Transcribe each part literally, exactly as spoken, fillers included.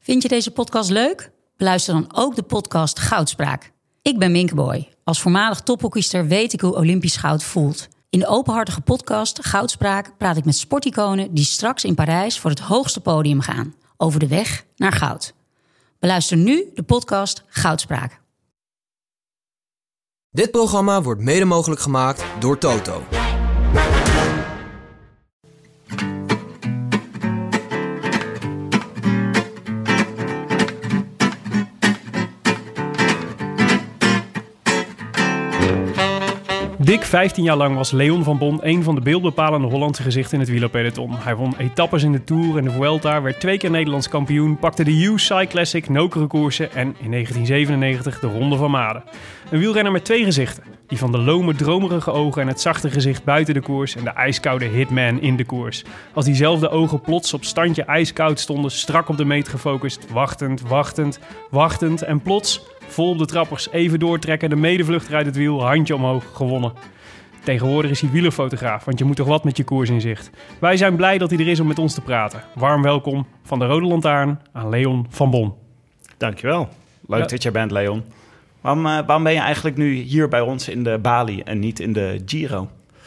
Vind je deze podcast leuk? Beluister dan ook de podcast Goudspraak. Ik ben Minke Boy. Als voormalig tophockeyster weet ik hoe Olympisch goud voelt. In de openhartige podcast Goudspraak praat ik met sporticonen die straks in Parijs voor het hoogste podium gaan. Over de weg naar goud. Beluister nu de podcast Goudspraak. Dit programma wordt mede mogelijk gemaakt door Toto. Dik vijftien jaar lang was Leon van Bon een van de beeldbepalende Hollandse gezichten in het wielerpeloton. Hij won etappes in de Tour en de Vuelta, werd twee keer Nederlands kampioen, pakte de U S I Classic, nokere koersen en in negentien zevenennegentig de Ronde van Maden. Een wielrenner met twee gezichten. Die van de lome, dromerige ogen en het zachte gezicht buiten de koers en de ijskoude hitman in de koers. Als diezelfde ogen plots op standje ijskoud stonden, strak op de meet gefocust, wachtend, wachtend, wachtend en plots, vol op de trappers, even doortrekken, de medevluchter uit het wiel, handje omhoog, gewonnen. Tegenwoordig is hij wielerfotograaf, want je moet toch wat met je koers in zicht. Wij zijn blij dat hij er is om met ons te praten. Warm welkom van de Rode Lantaarn aan Leon van Bon. Dankjewel. Leuk Ja. dat je bent, Leon. Waarom, uh, waarom ben je eigenlijk nu hier bij ons in de Bali en niet in de Giro?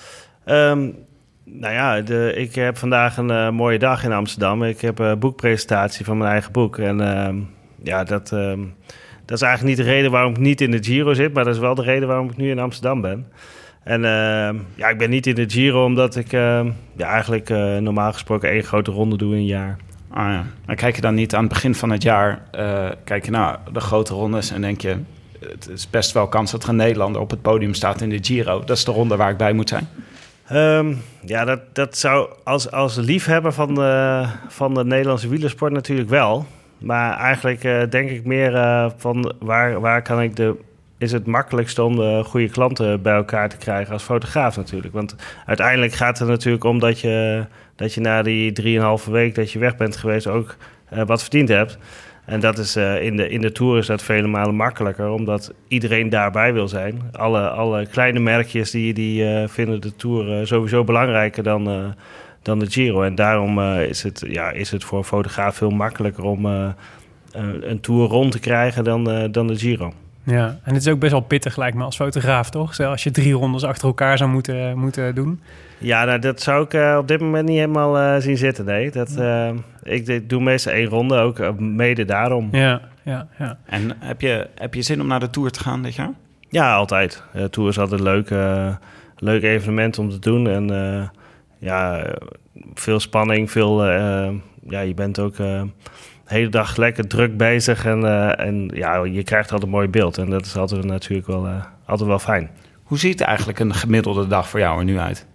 Um, nou ja, de, ik heb vandaag een uh, mooie dag in Amsterdam. Ik heb een boekpresentatie van mijn eigen boek. En uh, ja, dat, um, dat is eigenlijk niet de reden waarom ik niet in de Giro zit, maar dat is wel de reden waarom ik nu in Amsterdam ben. En uh, ja, ik ben niet in de Giro omdat ik uh, ja, eigenlijk uh, normaal gesproken één grote ronde doe in een jaar. Ah, ja. Maar kijk je dan niet aan het begin van het jaar, uh, kijk je naar de grote rondes en denk je, het is best wel kans dat er een Nederlander op het podium staat in de Giro. Dat is de ronde waar ik bij moet zijn. Um, ja, dat, dat zou als, als liefhebber van de, van de Nederlandse wielersport natuurlijk wel. Maar eigenlijk uh, denk ik meer uh, van waar, waar kan ik de... is het makkelijkst om de goede klanten bij elkaar te krijgen als fotograaf natuurlijk. Want uiteindelijk gaat het natuurlijk om dat je, dat je na die drieënhalve week dat je weg bent geweest ook uh, wat verdiend hebt. En dat is uh, in de, in de Tour is dat vele malen makkelijker, omdat iedereen daarbij wil zijn. Alle, alle kleine merkjes die, die uh, vinden de Tour uh, sowieso belangrijker dan, uh, dan de Giro. En daarom uh, is, het, ja, is het voor een fotograaf veel makkelijker om uh, een, een Tour rond te krijgen dan, uh, dan de Giro. Ja, en het is ook best wel pittig lijkt me als fotograaf, toch? Stel, als je drie rondes achter elkaar zou moeten, moeten doen. Ja, nou, dat zou ik uh, op dit moment niet helemaal uh, zien zitten, nee. Dat, uh, ik, ik doe meestal één ronde, ook uh, mede daarom. Ja, ja, ja. En heb je, heb je zin om naar de Tour te gaan dit jaar? Ja, altijd. De Tour is altijd een leuk, uh, leuk evenement om te doen. En uh, ja, veel spanning, veel... Uh, ja, je bent ook... Uh, de hele dag lekker druk bezig en, uh, en ja, je krijgt altijd een mooi beeld. En dat is altijd natuurlijk wel, uh, altijd wel fijn. Hoe ziet eigenlijk een gemiddelde dag voor jou er nu uit?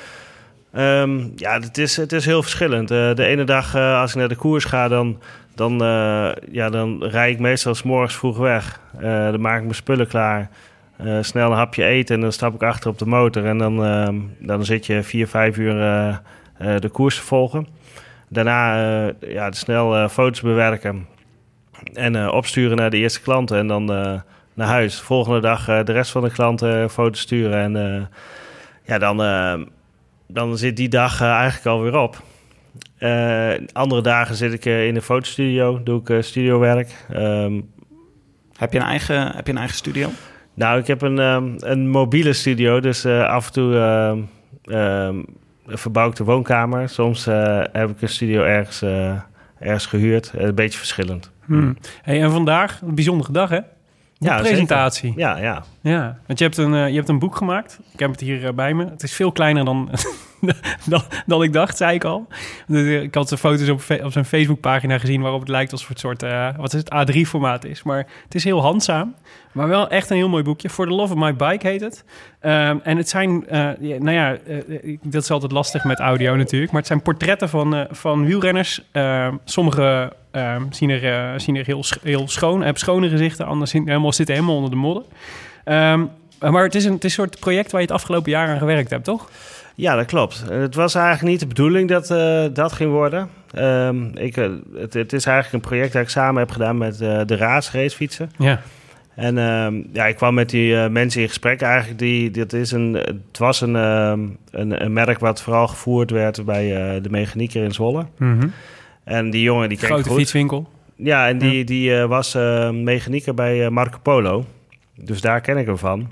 Um, ja, het is, het is heel verschillend. Uh, de ene dag uh, als ik naar de koers ga, dan, dan, uh, ja, dan rijd ik meestal 's morgens vroeg weg. Uh, dan maak ik mijn spullen klaar. Uh, snel een hapje eten en dan stap ik achter op de motor. En dan, uh, dan zit je vier, vijf uur uh, uh, de koers te volgen. Daarna uh, ja, snel uh, foto's bewerken en uh, opsturen naar de eerste klanten en dan uh, naar huis. Volgende dag uh, de rest van de klanten foto's sturen en uh, ja, dan, uh, dan zit die dag uh, eigenlijk alweer op. Uh, andere dagen zit ik uh, in de fotostudio, doe ik uh, studiowerk. Um, Heb je een eigen, heb je een eigen studio? nou, ik heb een, um, een mobiele studio, dus uh, af en toe... Uh, um, verbouw ik de woonkamer. Soms uh, heb ik een studio ergens, uh, ergens gehuurd. Uh, een beetje verschillend. Hmm. Hey, en vandaag, een bijzondere dag, hè? De Ja, presentatie. zeker. Ja, ja. Ja, want je hebt, een, uh, je hebt een boek gemaakt. Ik heb het hier uh, bij me. Het is veel kleiner dan, dan, dan ik dacht, zei ik al. Dus, uh, ik had de foto's op, op zijn Facebookpagina gezien... waarop het lijkt alsof het soort uh, wat is het, A drie formaat is. Maar het is heel handzaam. Maar wel echt een heel mooi boekje. For the Love of My Bike heet het. Um, en het zijn, uh, ja, nou ja, uh, dat is altijd lastig met audio natuurlijk. Maar het zijn portretten van, uh, van wielrenners. Uh, sommige uh, zien er, uh, zien er heel, sch- heel schoon, hebben schone gezichten. Anderen zien, helemaal, zitten helemaal onder de modder. Um, maar het is, een, het is een soort project waar je het afgelopen jaar aan gewerkt hebt, toch? Ja, dat klopt. Het was eigenlijk niet de bedoeling dat uh, dat ging worden. Um, ik, uh, het, het is eigenlijk een project dat ik samen heb gedaan met uh, de Raas racefietsen. Ja. En um, ja, ik kwam met die uh, mensen in gesprek eigenlijk. Die, dit is een, het was een, um, een, een merk wat vooral gevoerd werd bij uh, de mechanieker in Zwolle. Mm-hmm. En die jongen die kreeg Grote goed. fietswinkel. Ja, en die, die uh, was uh, mechanieker bij uh, Marco Polo. Dus daar ken ik hem van.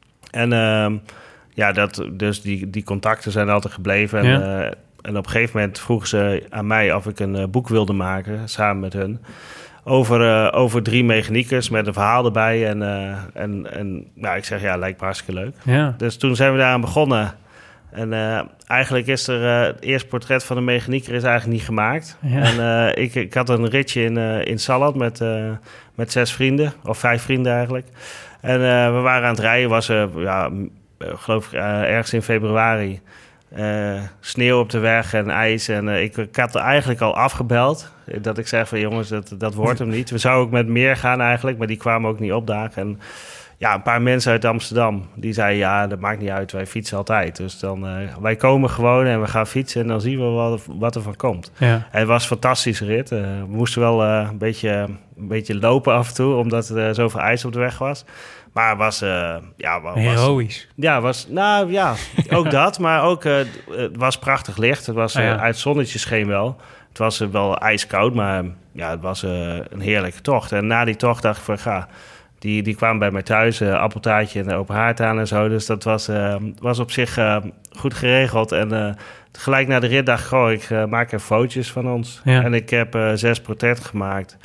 En uh, ja, dat, dus die, die contacten zijn altijd gebleven. En, ja. uh, en op een gegeven moment vroegen ze aan mij of ik een uh, boek wilde maken, samen met hun. Over, uh, over drie mechaniekers met een verhaal erbij. En, uh, en, en nou, ik zeg, ja, lijkt me hartstikke leuk. Ja. Dus toen zijn we daaraan begonnen. En uh, eigenlijk is er uh, het eerste portret van een mechanieker is eigenlijk niet gemaakt. Ja. En uh, ik, ik had een ritje in, uh, in Salland met, uh, met zes vrienden, of vijf vrienden eigenlijk. En uh, we waren aan het rijden, was er, uh, ja, geloof ik, uh, ergens in februari. Uh, sneeuw op de weg en ijs. En uh, ik, ik had er eigenlijk al afgebeld. Dat ik zeg van jongens, dat, dat wordt hem niet. We zouden ook met meer gaan eigenlijk, maar die kwamen ook niet opdagen. En ja, een paar mensen uit Amsterdam, die zeiden ja, dat maakt niet uit, wij fietsen altijd. Dus dan, uh, wij komen gewoon en we gaan fietsen en dan zien we wat, wat er van komt. Ja. En het was een fantastische rit. Uh, we moesten wel uh, een, beetje, een beetje lopen af en toe, omdat er uh, zoveel ijs op de weg was. Maar het was... Uh, ja, was heroïsch. Ja, was, nou ja, ook dat. Maar ook, uh, het was prachtig licht. Het was, uh, ja. uit het zonnetje scheen wel. Het was uh, wel ijskoud, maar ja, het was uh, een heerlijke tocht. En na die tocht dacht ik van, ga... Die, die kwamen bij mij thuis, uh, appeltaartje en open haard aan en zo. Dus dat was, uh, was op zich uh, goed geregeld. En uh, gelijk na de rit dacht ik, goh, ik uh, maak even fotootjes van ons. Ja. En ik heb uh, zes portretten gemaakt.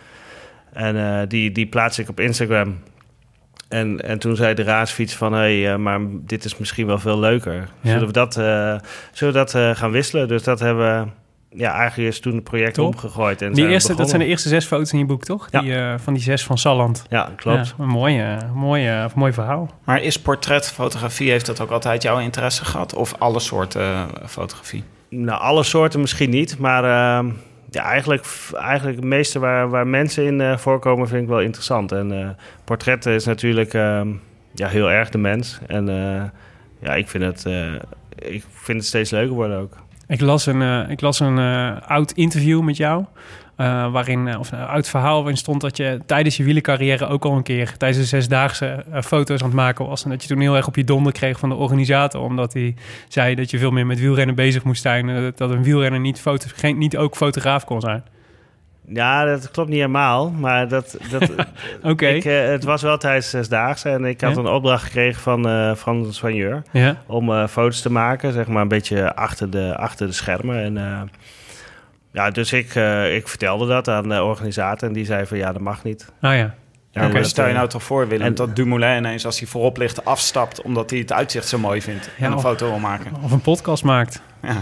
En uh, die, die plaats ik op Instagram. En, en toen zei de raadsfiets van, hé, hey, uh, maar dit is misschien wel veel leuker. Ja. Zullen we dat, uh, zullen we dat uh, gaan wisselen? Dus dat hebben we... Ja, eigenlijk is toen het project Top. omgegooid. En die eerste, dat zijn de eerste zes foto's in je boek, toch? Ja. Die, uh, van die zes van Salland. Ja, klopt. Ja, een mooie, mooie, mooi verhaal. Maar is portretfotografie, heeft dat ook altijd jouw interesse gehad? Of alle soorten uh, fotografie? Nou, alle soorten misschien niet. Maar uh, ja, eigenlijk, eigenlijk het meeste waar, waar mensen in uh, voorkomen vind ik wel interessant. En uh, portretten is natuurlijk uh, ja, heel erg de mens. En uh, ja, ik vind, het, uh, ik vind het steeds leuker worden ook. Ik las een, uh, ik las een uh, oud interview met jou, uh, waarin, uh, of een oud verhaal waarin stond dat je tijdens je wielercarrière ook al een keer tijdens de zesdaagse uh, foto's aan het maken was. En dat je toen heel erg op je donder kreeg van de organisator, omdat hij zei dat je veel meer met wielrennen bezig moest zijn. Uh, dat een wielrenner niet, foto, geen, niet ook fotograaf kon zijn. Ja, dat klopt niet helemaal, maar dat, dat, okay. ik, uh, het was wel tijdens de zesdaagse en ik had ja? een opdracht gekregen van uh, Frans Soigneur ja? om uh, foto's te maken, zeg maar een beetje achter de, achter de schermen. En, uh, ja, dus ik, uh, ik vertelde dat aan de organisator en die zei van ja, dat mag niet. Ah ja. Ja, okay. Stel je nou toch voor, Willem, en, dat Dumoulin ineens als hij voorop ligt afstapt omdat hij het uitzicht zo mooi vindt ja, en een of, foto wil maken. Of een podcast maakt. Ja.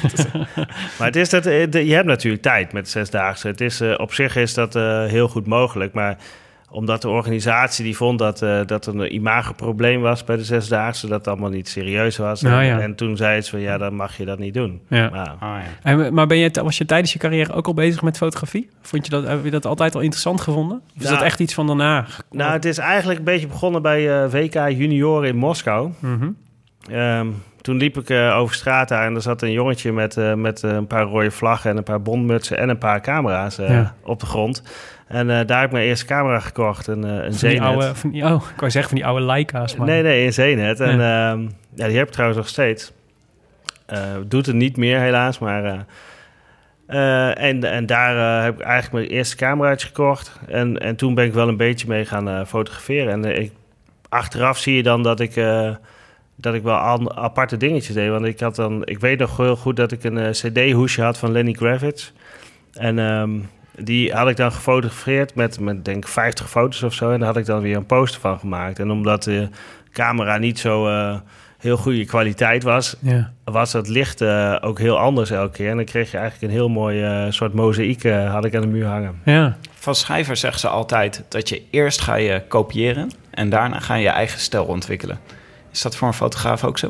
Maar het is dat, je hebt natuurlijk tijd met zesdaagse. Het is, uh, op zich is dat uh, heel goed mogelijk, maar omdat de organisatie die vond dat, uh, dat er een imagoprobleem was bij de zesdaagse, dat het allemaal niet serieus was. Nou, en, ja. en toen zei ze van ja, dan mag je dat niet doen. Ja. Maar, oh, ja. en, maar ben je, was je tijdens je carrière ook al bezig met fotografie? Vond je dat, heb je dat altijd al interessant gevonden? Of is nou, dat echt iets van daarna? Nou, het is eigenlijk een beetje begonnen bij uh, W K Junioren in Moskou. Mm-hmm. Um, toen liep ik uh, over straat daar en er zat een jongetje met, uh, met uh, een paar rode vlaggen en een paar bondmutsen en een paar camera's uh, ja. op de grond. En uh, daar heb ik mijn eerste camera gekocht, een, uh, een Zenet. Oude, van die, oh, ik wou zeggen van die oude Leica's. Maar... Nee, nee, een Zenet. Ja. En uh, ja, die heb ik trouwens nog steeds. Uh, doet het niet meer helaas, maar... Uh, uh, en, en daar uh, heb ik eigenlijk mijn eerste cameraatje gekocht. En, en toen ben ik wel een beetje mee gaan uh, fotograferen. En uh, ik, achteraf zie je dan dat ik... Uh, dat ik wel al aparte dingetjes deed. Want ik had dan... Ik weet nog heel goed dat ik een uh, cd-hoesje had van Lenny Kravitz. En um, die had ik dan gefotografeerd met, met denk ik vijftig foto's of zo. En daar had ik dan weer een poster van gemaakt. En omdat de camera niet zo uh, heel goede kwaliteit was... Ja. was het licht uh, ook heel anders elke keer. En dan kreeg je eigenlijk een heel mooi uh, soort mozaïek uh, had ik aan de muur hangen. Ja. Van schrijvers zeggen ze altijd dat je eerst ga je kopiëren... en daarna ga je je eigen stijl ontwikkelen. Is dat voor een fotograaf ook zo?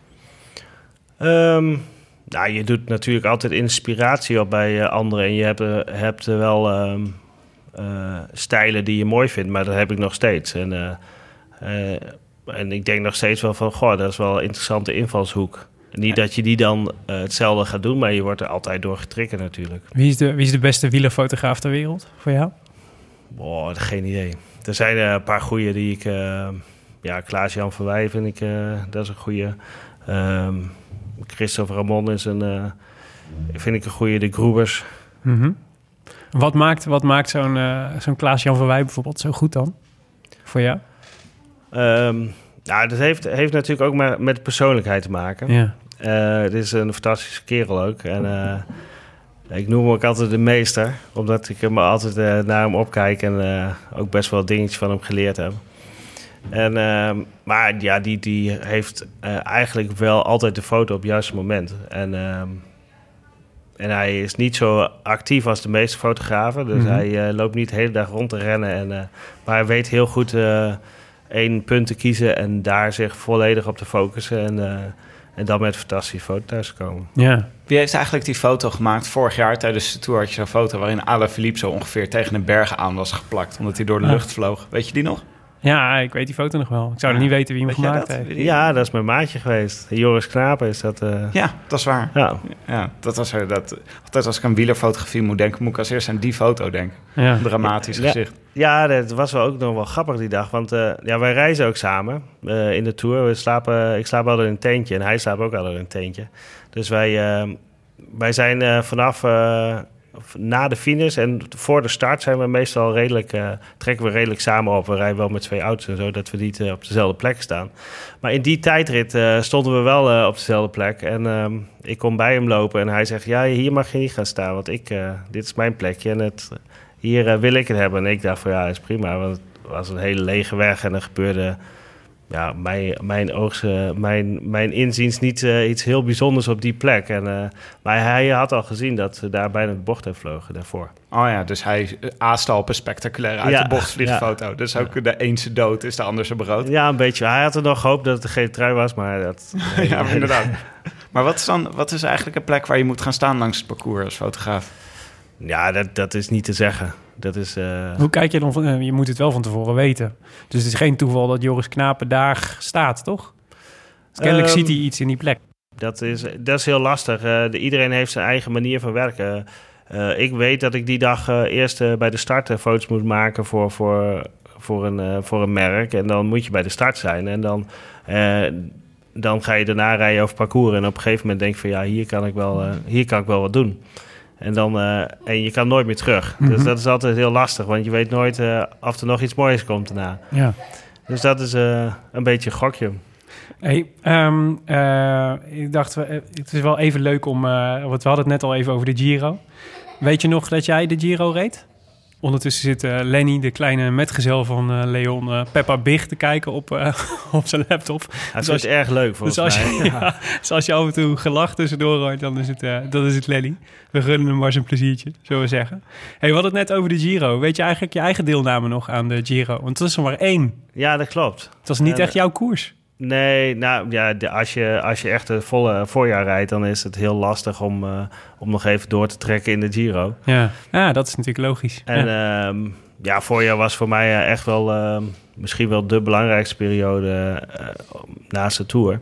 Um, nou, je doet natuurlijk altijd inspiratie op bij uh, anderen. En je hebt, uh, hebt uh, wel um, uh, stijlen die je mooi vindt, maar dat heb ik nog steeds. En, uh, uh, en ik denk nog steeds wel van, goh, dat is wel een interessante invalshoek. Niet dat je die dan uh, hetzelfde gaat doen, maar je wordt er altijd door getriggerd natuurlijk. Wie is de, wie is de beste wielerfotograaf ter wereld voor jou? Boah, geen idee. Er zijn uh, een paar goeie die ik... Uh, Ja, Klaas-Jan van Wij vind ik, uh, dat is een goeie. Um, Christophe Ramon is een, uh, vind ik een goeie. De Groebers. Mm-hmm. Wat maakt, wat maakt zo'n, uh, zo'n Klaas-Jan van Wij bijvoorbeeld zo goed dan? Voor jou? Um, nou, dat heeft, heeft natuurlijk ook maar met persoonlijkheid te maken. Ja. Uh, het is een fantastische kerel ook. En uh, ik noem hem ook altijd de meester. Omdat ik hem altijd uh, naar hem opkijk en uh, ook best wel dingetjes van hem geleerd heb. En, uh, maar ja, die, die heeft uh, eigenlijk wel altijd de foto op het juiste moment. En, uh, en hij is niet zo actief als de meeste fotografen. Dus mm-hmm. hij uh, loopt niet de hele dag rond te rennen. En, uh, maar hij weet heel goed uh, één punt te kiezen en daar zich volledig op te focussen. En, uh, en dan met fantastische foto's thuis te komen. Ja. Wie heeft eigenlijk die foto gemaakt? Vorig jaar tijdens de Tour had je zo'n foto waarin Alaphilippe zo ongeveer tegen een berg aan was geplakt. Omdat hij door de lucht vloog. Weet je die nog? Ja, ik weet die foto nog wel. Ik zou ja. nog niet weten wie hem weet gemaakt heeft. Ja, dat is mijn maatje geweest. Joris Knapen is dat. Uh... Ja, dat is waar. Ja. Ja, dat was er. Dat, altijd als ik aan wielerfotografie moet denken, moet ik als eerst aan die foto denken. Ja. Een dramatisch ja. gezicht. Ja, dat was wel ook nog wel grappig die dag. Want uh, ja, wij reizen ook samen uh, in de Tour. We slapen, ik slaap altijd in een tentje en hij slaapt ook altijd in een tentje. Dus wij, uh, wij zijn uh, vanaf... Uh, na de finish en voor de start zijn we meestal redelijk, uh, trekken we redelijk samen op. We rijden wel met twee auto's en zo, dat we niet uh, op dezelfde plek staan. Maar in die tijdrit uh, stonden we wel uh, op dezelfde plek. En uh, ik kom bij hem lopen en hij zegt, ja, hier mag je niet gaan staan, want ik, uh, dit is mijn plekje en het, hier uh, wil ik het hebben. En ik dacht van, ja, is prima, want het was een hele lege weg en er gebeurde... Ja, mijn, mijn, oogse, mijn, mijn inziens niet uh, iets heel bijzonders op die plek. En, uh, maar hij had al gezien dat ze daar bijna de bocht heeft vlogen daarvoor. Oh ja, dus hij aastal op een spectaculaire uit ja, de bocht vliegfoto. Ja. Dus ook de een zijn dood is de ander zijn brood. Ja, een beetje. Hij had er nog gehoopt dat het een gele trui was, maar dat... Nee, ja, maar inderdaad. Maar wat is dan wat is eigenlijk een plek waar je moet gaan staan langs het parcours als fotograaf? Ja, dat, dat is niet te zeggen. Dat is, uh... Hoe kijk je dan van... Uh, je moet het wel van tevoren weten. Dus het is geen toeval dat Joris Knapen daar staat, toch? Dus kennelijk um, ziet hij iets in die plek. Dat is, dat is heel lastig. Uh, de, iedereen heeft zijn eigen manier van werken. Uh, ik weet dat ik die dag uh, eerst uh, bij de start uh, foto's moet maken voor, voor, voor, een, uh, voor een merk. En dan moet je bij de start zijn. En dan, uh, dan ga je daarna rijden over parcours. En op een gegeven moment denk je van... ja, hier kan ik wel, uh, hier kan ik wel wat doen. En, dan, uh, en je kan nooit meer terug. Mm-hmm. Dus dat is altijd heel lastig. Want je weet nooit uh, of er nog iets moois komt daarna. Ja. Dus dat is uh, een beetje een gokje. Hey, um, uh, ik dacht, uh, het is wel even leuk om... Uh, want we hadden het net al even over de Giro. Weet je nog dat jij de Giro reed? Ondertussen zit uh, Lenny, de kleine metgezel van uh, Leon, uh, Peppa Big te kijken op, uh, op zijn laptop. Dat is erg leuk volgens dus als mij. Je, ja, dus als je af en toe gelacht tussendoor hoort, dan is het, uh, dan is het Lenny. We gunnen hem maar zijn pleziertje, zullen we zeggen. Hey, we hadden het net over de Giro. Weet je eigenlijk je eigen deelname nog aan de Giro? Want het is er maar één. Ja, dat klopt. Het was niet uh, echt jouw koers. Nee, nou ja, de, als, je, als je echt het volle voorjaar rijdt... dan is het heel lastig om, uh, om nog even door te trekken in de Giro. Ja, ja dat is natuurlijk logisch. En ja, um, ja voorjaar was voor mij uh, echt wel... Uh, misschien wel de belangrijkste periode uh, naast de Tour.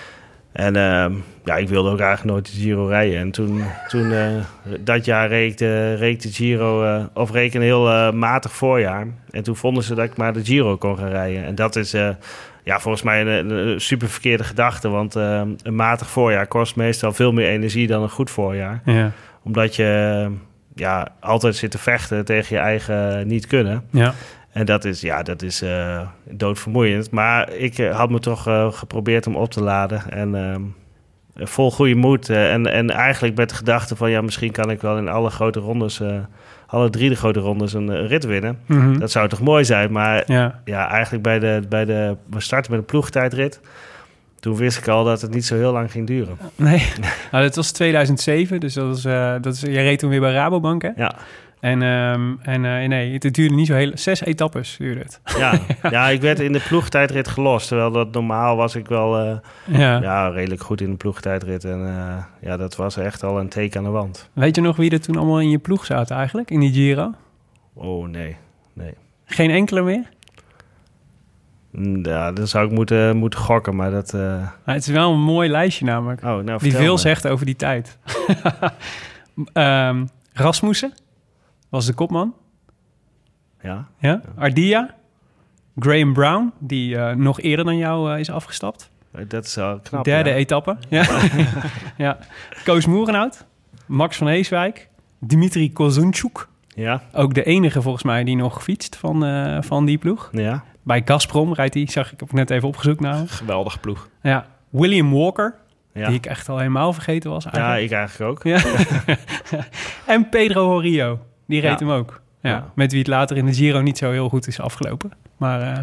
En uh, ja, ik wilde ook eigenlijk nooit de Giro rijden. En toen, toen uh, dat jaar reed de, reed de Giro... Uh, of reed een heel uh, matig voorjaar. En toen vonden ze dat ik maar de Giro kon gaan rijden. En dat is... Uh, Ja, volgens mij een, een super verkeerde gedachte. Want uh, een matig voorjaar kost meestal veel meer energie dan een goed voorjaar. Ja. Omdat je uh, ja, altijd zit te vechten tegen je eigen niet kunnen. Ja. En dat is, ja, dat is uh, doodvermoeiend. Maar ik uh, had me toch uh, geprobeerd om op te laden. En uh, vol goede moed. Uh, en, en eigenlijk met de gedachte van... ja, misschien kan ik wel in alle grote rondes... Uh, alle drie de grote rondes een, een rit winnen. Mm-hmm. Dat zou toch mooi zijn. Maar ja, ja eigenlijk bij de, bij de... We starten met een ploegtijdrit. Toen wist ik al dat het niet zo heel lang ging duren. Nee, nou, dat was tweeduizend zeven. Dus dat was, uh, dat is, jij reed toen weer bij Rabobank, hè? Ja. En, um, en uh, nee, het duurde niet zo heel... Zes etappes duurde het. Ja, ja, ik werd in de ploegtijdrit gelost. Terwijl dat normaal was ik wel uh, ja. Ja, redelijk goed in de ploegtijdrit. En uh, ja, dat was echt al een teken aan de wand. Weet je nog wie er toen allemaal in je ploeg zaten eigenlijk? In die Giro? Oh, nee. nee. Geen enkele meer? Ja, dan zou ik moeten, moeten gokken, maar dat... Uh... Nou, het is wel een mooi lijstje namelijk. Oh, nou, die veel me. zegt over die tijd. um, Rasmussen was de kopman. Ja. ja. Ardia. Graham Brown, die uh, nog eerder dan jou uh, is afgestapt. Dat is wel knap, Derde ja. etappe. Ja. ja. Koos Moerenhout. Max van Heeswijk. Dimitri Kozunchuk. Ja. Ook de enige volgens mij die nog fietst van, uh, van die ploeg. Ja. Bij Gazprom rijdt hij, zag ik, heb ik net even opgezocht nou. Geweldige ploeg. Ja. William Walker, Ja. die ik echt al helemaal vergeten was eigenlijk. Ja, ik eigenlijk ook. Ja. En Pedro Horillo, die reed Ja. hem ook. Ja. Ja. Met wie het later in de Giro niet zo heel goed is afgelopen. Maar uh,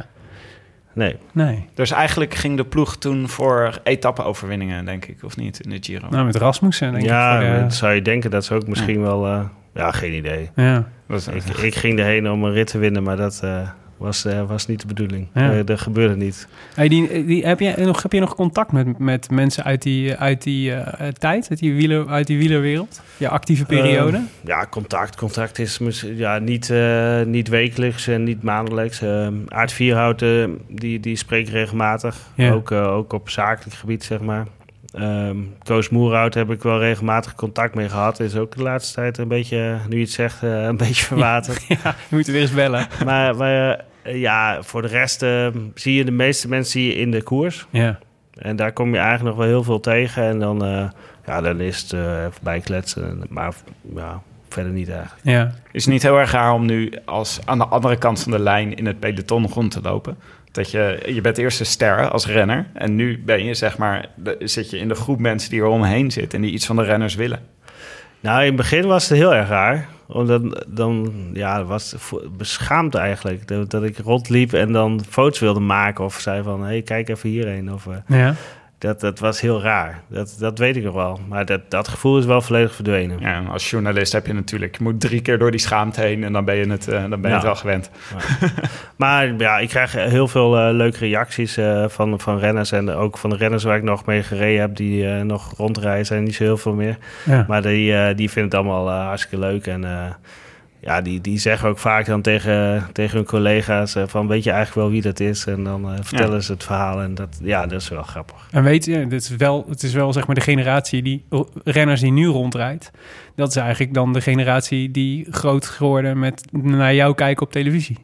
Nee. nee. Dus eigenlijk ging de ploeg toen voor etappe-overwinningen, denk ik, of niet, in de Giro? Nou, met Rasmussen denk Ja, ik. Voor, uh, dat zou je denken dat ze ook misschien wel... Uh, ja, geen idee. ja. Dat is- Ik, ik ging erheen om een rit te winnen, maar dat uh, was, uh, was niet de bedoeling. Ja. Uh, dat gebeurde niet. Hey, die, die, heb, je nog, heb je nog contact met, met mensen uit die, uit die uh, tijd, uit die, wieler, uit die wielerwereld? Je actieve periode? Uh, ja, contact. Contact is mis- ja, niet, uh, niet wekelijks en niet maandelijks. Uh, Aart Vierhout, uh, die, die spreekt regelmatig. Ja. Ook, uh, ook op zakelijk gebied, zeg maar. Um, Koos Moerhout heb ik wel regelmatig contact mee gehad. Is ook de laatste tijd een beetje, nu je het zegt, uh, een beetje verwaterd. Ja, je moet er weer eens bellen. Maar, maar uh, ja, voor de rest uh, zie je de meeste mensen zie je in de koers. Ja. En daar kom je eigenlijk nog wel heel veel tegen. En dan, uh, ja, dan is het uh, even bijkletsen. Maar ja, verder niet eigenlijk. Ja. Is het niet heel erg raar om nu als aan de andere kant van de lijn in het peloton rond te lopen? Dat je, je bent eerst een ster als renner. En nu ben je, zeg maar, de, zit je in de groep mensen die er omheen zitten en die iets van de renners willen. Nou, in het begin was het heel erg raar. Omdat dan, ja, was het beschaamd eigenlijk. Dat, dat ik rondliep en dan foto's wilde maken. Of zei van, hé, hey, kijk even hierheen. Of, uh, Ja. dat, dat was heel raar. Dat, dat weet ik nog wel. Maar dat, dat gevoel is wel volledig verdwenen. Ja, als journalist heb je natuurlijk, je moet drie keer door die schaamte heen en dan ben je het, uh, dan ben je Ja. het wel gewend. Maar, maar ja, ik krijg heel veel uh, leuke reacties uh, van, van renners. En ook van de renners waar ik nog mee gereden heb, die uh, nog rondrijden, zijn niet zo heel veel meer. Ja. Maar die, uh, die vinden het allemaal uh, hartstikke leuk. En uh, ja, die, die zeggen ook vaak dan tegen, tegen hun collega's uh, van, weet je eigenlijk wel wie dat is? En dan uh, vertellen Ja. ze het verhaal. En dat, ja, dat is wel grappig. En weet je, dit is wel, het is wel zeg maar de generatie die renners die nu rondrijdt. Dat is eigenlijk dan de generatie die groot geworden met naar jou kijken op televisie.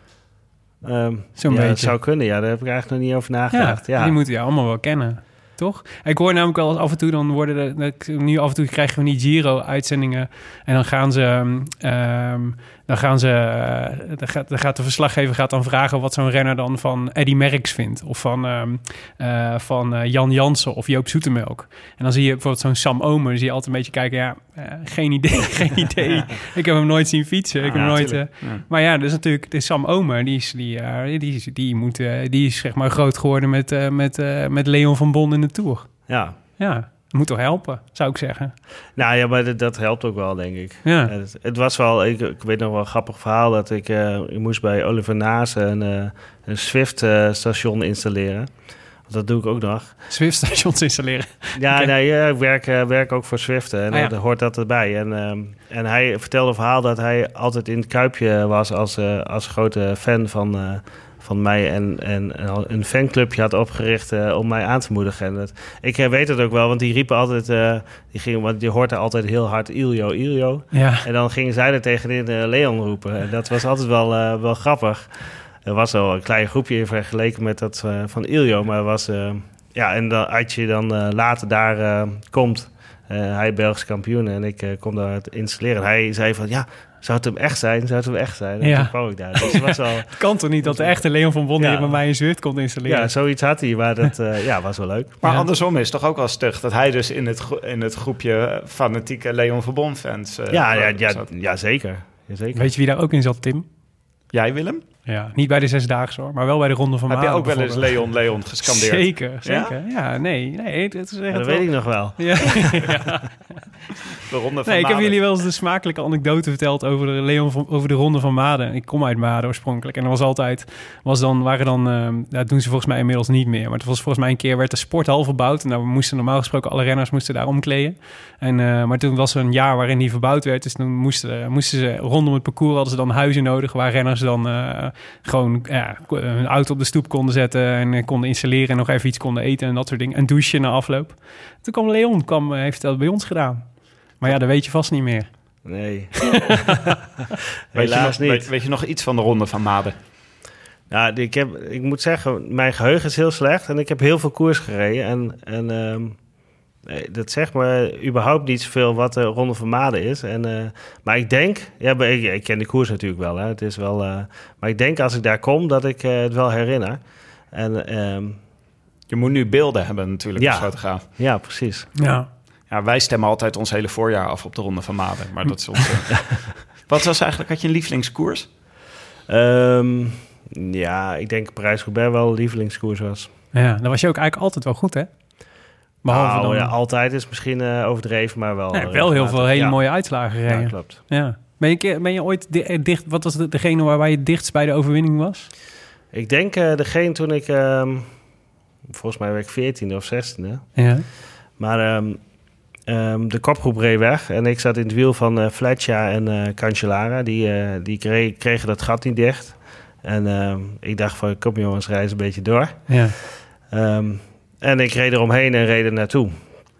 Um, Zo'n ja, beetje. dat zou kunnen, ja. Daar heb ik eigenlijk nog niet over nagedacht. Ja, die moeten je allemaal wel kennen. Toch? Ik hoor namelijk wel eens af en toe, dan worden de, nu af en toe krijgen we die Giro-uitzendingen en dan gaan ze, um, dan gaan ze, uh, dan, gaat, dan gaat de verslaggever gaat dan vragen wat zo'n renner dan van Eddy Merckx vindt of van, um, uh, van uh, Jan Jansen of Joop Zoetemelk. En dan zie je bijvoorbeeld zo'n Sam Omer, zie je altijd een beetje kijken, ja, uh, geen idee, geen idee. Ik heb hem nooit zien fietsen. Ik heb Ja, hem nooit. Uh, Ja. maar ja, dus natuurlijk de Sam Omer, die is, die, uh, die, die, die moet, uh, die is zeg maar groot geworden met, uh, met, uh, met Leon van Bon in de Tour. ja. Ja, moet toch helpen, zou ik zeggen. Nou ja, maar dat, dat helpt ook wel, denk ik. Ja. Het, het was wel, ik, ik weet nog wel een grappig verhaal, dat ik, uh, ik moest bij Oliver Nase een, uh, een Swift-station uh, installeren. Dat doe ik ook nog. Swift-stations installeren. Ja, Okay. nee, ja, ik werk, uh, werk ook voor Swift en Ah, ja. dan hoort dat erbij. En, um, en hij vertelde een verhaal dat hij altijd in het Kuipje was als, uh, als grote fan van, uh, van mij en, en een fanclubje had opgericht uh, om mij aan te moedigen. En dat, ik uh, weet het ook wel, want die riepen altijd, uh, die gingen, want je hoort er altijd heel hard Iljo, Iljo. Ja. En dan gingen zij er tegenin uh, Leon roepen. En dat was altijd wel, uh, wel grappig. Er was wel een klein groepje in vergeleken met dat uh, van Iljo, maar was uh, ja, en dan, als je dan uh, later daar uh, komt, uh, hij Belgisch kampioen en ik uh, kom daar te installeren. Hij zei van, ja, zou het hem echt zijn? Zou het hem echt zijn? En Ja. toen kwam ik daar. Dus het was wel, Het kan toch niet dat de echte Leon van Bon Ja. hier bij mij in Zwift komt installeren? ja, zoiets had hij, maar dat uh, ja, was wel leuk. Maar Ja. andersom is het toch ook wel stug dat hij dus in het, gro- in het groepje fanatieke Leon Verbon fans uh, Ja, ja, ja, zat. ja, zeker. Ja, zeker. Weet je wie daar ook in zat, Tim? Jij, Willem? Ja, niet bij de Zesdaagse hoor, maar wel bij de Ronde van Heb je Maden ook wel eens bijvoorbeeld. Leon, Leon gescandeerd? Zeker, zeker. Ja, nee, nee, het is echt Ja, dat wel- weet ik nog wel. Ja. De ronde van Nee, ik heb Maden. jullie wel eens de smakelijke anekdote verteld over de Leon van, over de Ronde van Maden. Ik kom uit Maden oorspronkelijk en er was altijd, was dan, waren dan, uh, dat doen ze volgens mij inmiddels niet meer, maar het was volgens mij een keer werd de sporthal verbouwd en nou, we moesten normaal gesproken alle renners moesten daar omkleden. En uh, maar toen was er een jaar waarin die verbouwd werd, dus toen moesten, moesten ze rondom het parcours hadden ze dan huizen nodig waar renners dan uh, gewoon ja, hun auto op de stoep konden zetten en uh, konden installeren en nog even iets konden eten en dat soort dingen en douchen na afloop. Toen kwam Leon, kwam, heeft dat bij ons gedaan. Maar ja, dat weet je vast niet meer. Nee. Weet je, Helaas nog, niet. weet, weet je nog iets van de ronde van Maden? Ja, ik, heb, ik moet zeggen, mijn geheugen is heel slecht en ik heb heel veel koers gereden. En, en um, dat zegt me überhaupt niet zoveel wat de Ronde van Maden is. En, uh, maar ik denk, ja, ik, ik ken de koers natuurlijk wel. Hè. Het is wel uh, maar ik denk als ik daar kom dat ik uh, het wel herinner. En, um, je moet nu beelden hebben natuurlijk ja, als fotograaf. Ja, precies. Ja. Ja, wij stemmen altijd ons hele voorjaar af op de Ronde van Maden. Maar dat is onze... Wat was eigenlijk, had je een lievelingskoers? Um, ja, ik denk Parijs-Roubaix wel een lievelingskoers was. Ja, dan was je ook eigenlijk altijd wel goed, hè? Behalve nou, dan... ja, altijd is misschien uh, overdreven, maar wel... Ja, je wel heel veel hele ja. mooie uitslagen gereden. Ja, klopt. Ja. Ben, je, keer, ben je ooit dicht... Wat was de, degene waar, waar je dichtst bij de overwinning was? Ik denk uh, degene toen ik... Um, volgens mij werd ik veertiende of zestiende. Ja. Maar um, um, de kopgroep reed weg. En ik zat in het wiel van uh, Fletcher en uh, Cancellara. Die, uh, die kreeg, kregen dat gat niet dicht. En uh, ik dacht van, kom jongens, reis een beetje door. Ja. Um, en ik reed eromheen en reed er naartoe.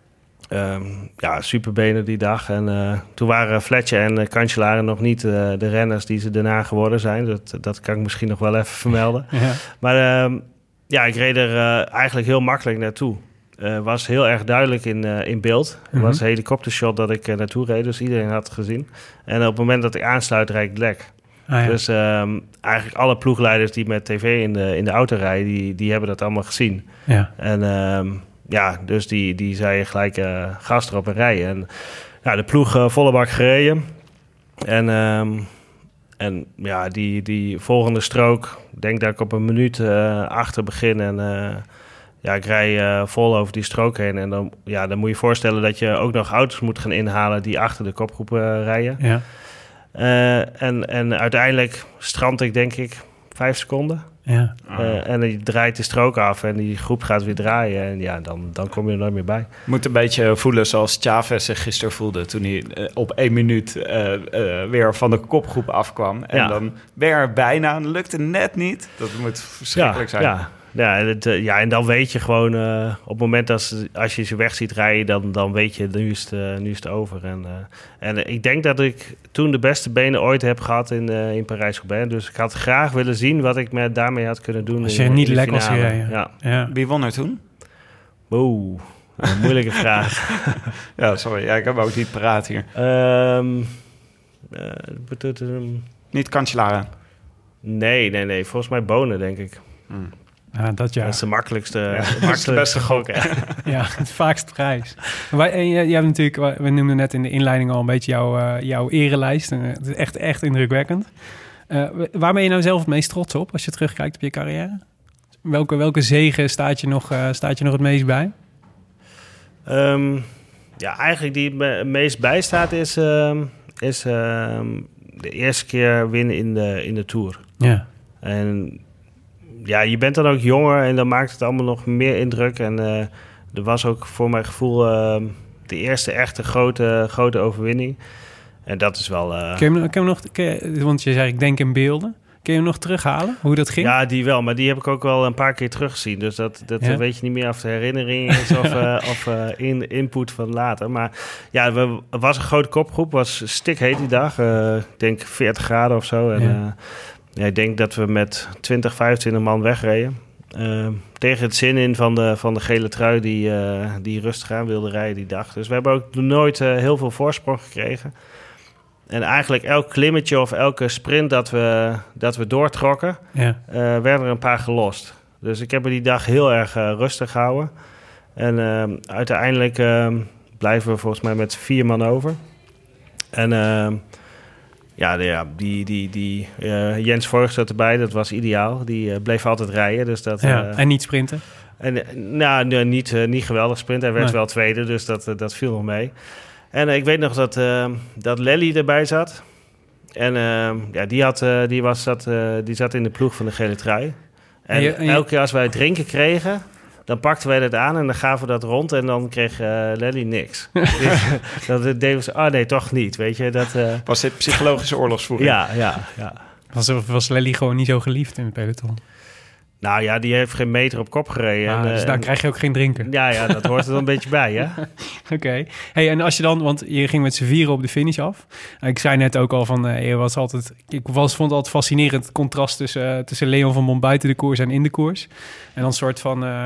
Um, ja, superbenen die dag. En uh, toen waren Fletcher en uh, Cancellara nog niet uh, de renners die ze daarna geworden zijn. Dat, dat kan ik misschien nog wel even vermelden. Ja. Maar um, ja, ik reed er uh, eigenlijk heel makkelijk naartoe. Uh, was heel erg duidelijk in, uh, in beeld. Het Mm-hmm. was een helikoptershot dat ik uh, naartoe reed, dus iedereen had het gezien. En op het moment dat ik aansluit, rijd ik lek. Ah, ja. Dus um, eigenlijk alle ploegleiders die met tv in de, in de auto rijden, die, die hebben dat allemaal gezien. Ja. En um, ja, dus die, die zeiden gelijk uh, gas erop en rijden. En ja, de ploeg uh, volle bak gereden. En, um, en ja, die, die volgende strook, ik denk dat ik op een minuut uh, achter begin. En uh, ja, ik rij uh, vol over die strook heen. En dan, ja, dan moet je je voorstellen dat je ook nog auto's moet gaan inhalen die achter de kopgroep uh, rijden. Ja. Uh, en, en uiteindelijk strand ik denk ik vijf seconden. Ja. Uh, en die draait de strook af en die groep gaat weer draaien. En ja, dan, dan kom je er nooit meer bij. Moet een beetje voelen zoals Chavez zich gisteren voelde... toen hij uh, op één minuut uh, uh, weer van de kopgroep afkwam. En ja. dan weer bijna, en lukte net niet. Dat moet verschrikkelijk ja, zijn. Ja. Ja, en het, ja, en dan weet je gewoon... Uh, op het moment als, als je ze weg ziet rijden... dan, dan weet je, nu is het, uh, nu is het over. En, uh, en ik denk dat ik toen de beste benen ooit heb gehad in, uh, in Parijs-Roubaix. Dus ik had graag willen zien wat ik met, daarmee had kunnen doen. Als je in, niet in lek was finale. gereden. Ja. Ja. Wie won er toen? Oeh, een moeilijke vraag. Ja, sorry. Ja, ik heb ook niet paraat hier. Um, uh, Niet Cancellara? Nee, nee, nee. Volgens mij Bonen, denk ik. Hmm. Ja, dat ja. Dat is de makkelijkste, Ja, de makkelijkste beste gok. Ja. Ja, het vaakst prijs. Wij, en je, je hebt natuurlijk, we noemden net in de inleiding al een beetje jouw, uh, jouw erelijst. En het is echt, echt indrukwekkend. Uh, waar ben je nou zelf het meest trots op als je terugkijkt op je carrière? Welke, welke zege staat je nog, uh, staat je nog het meest bij? Um, ja, eigenlijk die me meest bijstaat is, um, is um, de eerste keer winnen in de, in de Tour. Ja. En ja, je bent dan ook jonger en dan maakt het allemaal nog meer indruk. En uh, er was ook voor mijn gevoel uh, de eerste echte grote, grote overwinning. En dat is wel... Uh, Kun je hem, kun je hem nog, kun je, want je zei, ik denk in beelden. Kun je hem nog terughalen, hoe dat ging? Ja, die wel. Maar die heb ik ook wel een paar keer teruggezien. Dus dat, dat ja? weet je niet meer of de herinnering is of, uh, of uh, in, input van later. Maar ja, we, het was een grote kopgroep. Het was stikheet die dag. Uh, ik denk veertig graden of zo. En, ja. Uh, ja, ik denk dat we met twintig, vijfentwintig man wegreden. Uh, tegen het zin in van de, van de gele trui die, uh, die rustig aan wilde rijden die dag. Dus we hebben ook nooit uh, heel veel voorsprong gekregen. En eigenlijk elk klimmetje of elke sprint dat we, dat we doortrokken, ja. uh, werden er een paar gelost. Dus ik heb er die dag heel erg uh, rustig gehouden. En uh, uiteindelijk uh, blijven we volgens mij met vier man over. En uh, ja, de, ja, die, die, die uh, Jens Voigt zat erbij, dat was ideaal. Die uh, bleef altijd rijden. Dus dat, ja, uh, en niet sprinten? En, nou, nee, niet, uh, niet geweldig sprint. Hij werd nee. wel tweede, dus dat, uh, dat viel nog mee. En uh, ik weet nog dat, uh, dat Lely erbij zat. En uh, ja, die, had, uh, die, was, zat, uh, die zat in de ploeg van de gele trui. En, en, je, en je... elke keer als wij drinken kregen, dan pakten wij dat aan en dan gaven we dat rond. En dan kreeg uh, Lely niks. Dus, dat deden ze, ah nee, toch niet. Weet je, dat, uh... Was dit psychologische oorlogsvoering? Ja, ja, ja. Was, was Lely gewoon niet zo geliefd in het peloton? Nou ja, die heeft geen meter op kop gereden. Ah, en, dus daar en, krijg je ook geen drinken. Ja, ja, dat hoort er dan een beetje bij, hè? Oké. Okay. Hey, en als je dan, want je ging met z'n vieren op de finish af. Ik zei net ook al van, uh, je was altijd, ik was, vond het altijd fascinerend het contrast tussen, uh, tussen Leon van Bon buiten de koers en in de koers. En dan een soort van, uh,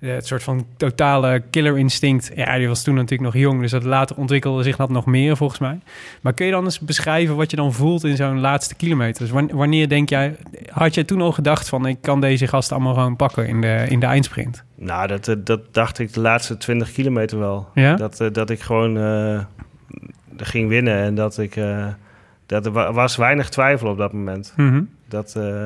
het soort van totale killer instinct. Ja, die was toen natuurlijk nog jong, dus dat later ontwikkelde zich dat nog meer volgens mij. Maar kun je dan eens beschrijven wat je dan voelt in zo'n laatste kilometer? Dus wanneer denk jij, had jij toen al gedacht van ik kan deze gasten allemaal gewoon pakken in de, in de eindsprint? Nou, dat, dat dacht ik de laatste twintig kilometer wel. Ja? Dat, dat ik gewoon uh, ging winnen en dat ik... Uh, dat er was weinig twijfel op dat moment. Mm-hmm. Dat... Uh,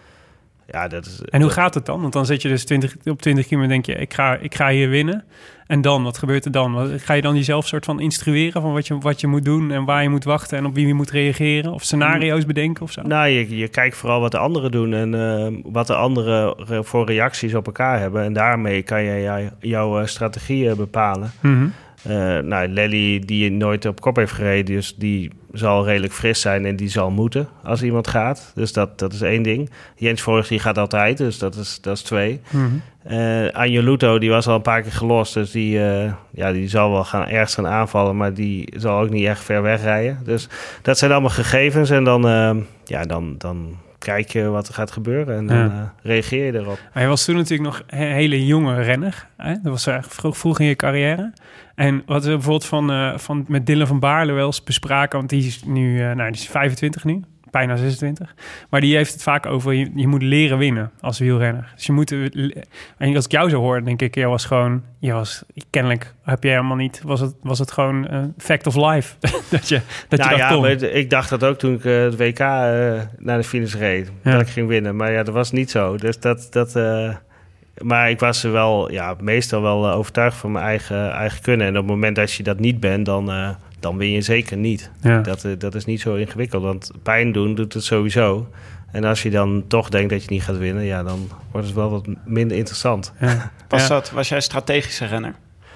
Ja, dat is, en hoe dat... gaat het dan? Want dan zit je dus twintig, op twintig kilometer denk je, ik ga, ik ga hier winnen. En dan, wat gebeurt er dan? Ga je dan jezelf soort van instrueren van wat je, wat je moet doen en waar je moet wachten en op wie je moet reageren? Of scenario's bedenken of zo? Nou, je, je kijkt vooral wat de anderen doen en uh, wat de anderen voor reacties op elkaar hebben. En daarmee kan je jou, jouw strategieën bepalen. Mm-hmm. Uh, nou, Lely, die nooit op kop heeft gereden, dus die zal redelijk fris zijn en die zal moeten als iemand gaat. Dus dat, dat is één ding. Jens Voigt, die gaat altijd, dus dat is, dat is twee. Mm-hmm. Uh, Anjo Luto, die was al een paar keer gelost, dus die, uh, ja, die zal wel gaan, ergens gaan aanvallen, maar die zal ook niet echt ver wegrijden. Dus dat zijn allemaal gegevens en dan, uh, ja, dan, dan kijk je wat er gaat gebeuren en dan ja. uh, reageer je erop. Hij was toen natuurlijk nog een hele jonge renner. Hè? Dat was eigenlijk vroeg, vroeg in je carrière. En wat we bijvoorbeeld van, uh, van met Dylan van Baarle wel eens bespraken, want die is nu, uh, nou, die is vijfentwintig nu, bijna zesentwintig. Maar die heeft het vaak over, je, je moet leren winnen als wielrenner. Dus je moet, en als ik jou zo hoor, denk ik, je was gewoon, je was, kennelijk heb je helemaal niet, was het, was het gewoon een fact of life, dat je, dat nou je ja, dat kon. Maar ik dacht dat ook toen ik uh, het W K uh, naar de finish reed, ja. dat ik ging winnen. Maar ja, dat was niet zo. Dus dat... dat uh, Maar ik was er wel, ja, meestal wel uh, overtuigd van mijn eigen, eigen kunnen. En op het moment dat je dat niet bent, dan, uh, dan win je zeker niet. Ja. Dat, uh, dat is niet zo ingewikkeld, want pijn doen doet het sowieso. En als je dan toch denkt dat je niet gaat winnen, ja, dan wordt het wel wat minder interessant. Ja. Was, dat, was jij strategische renner?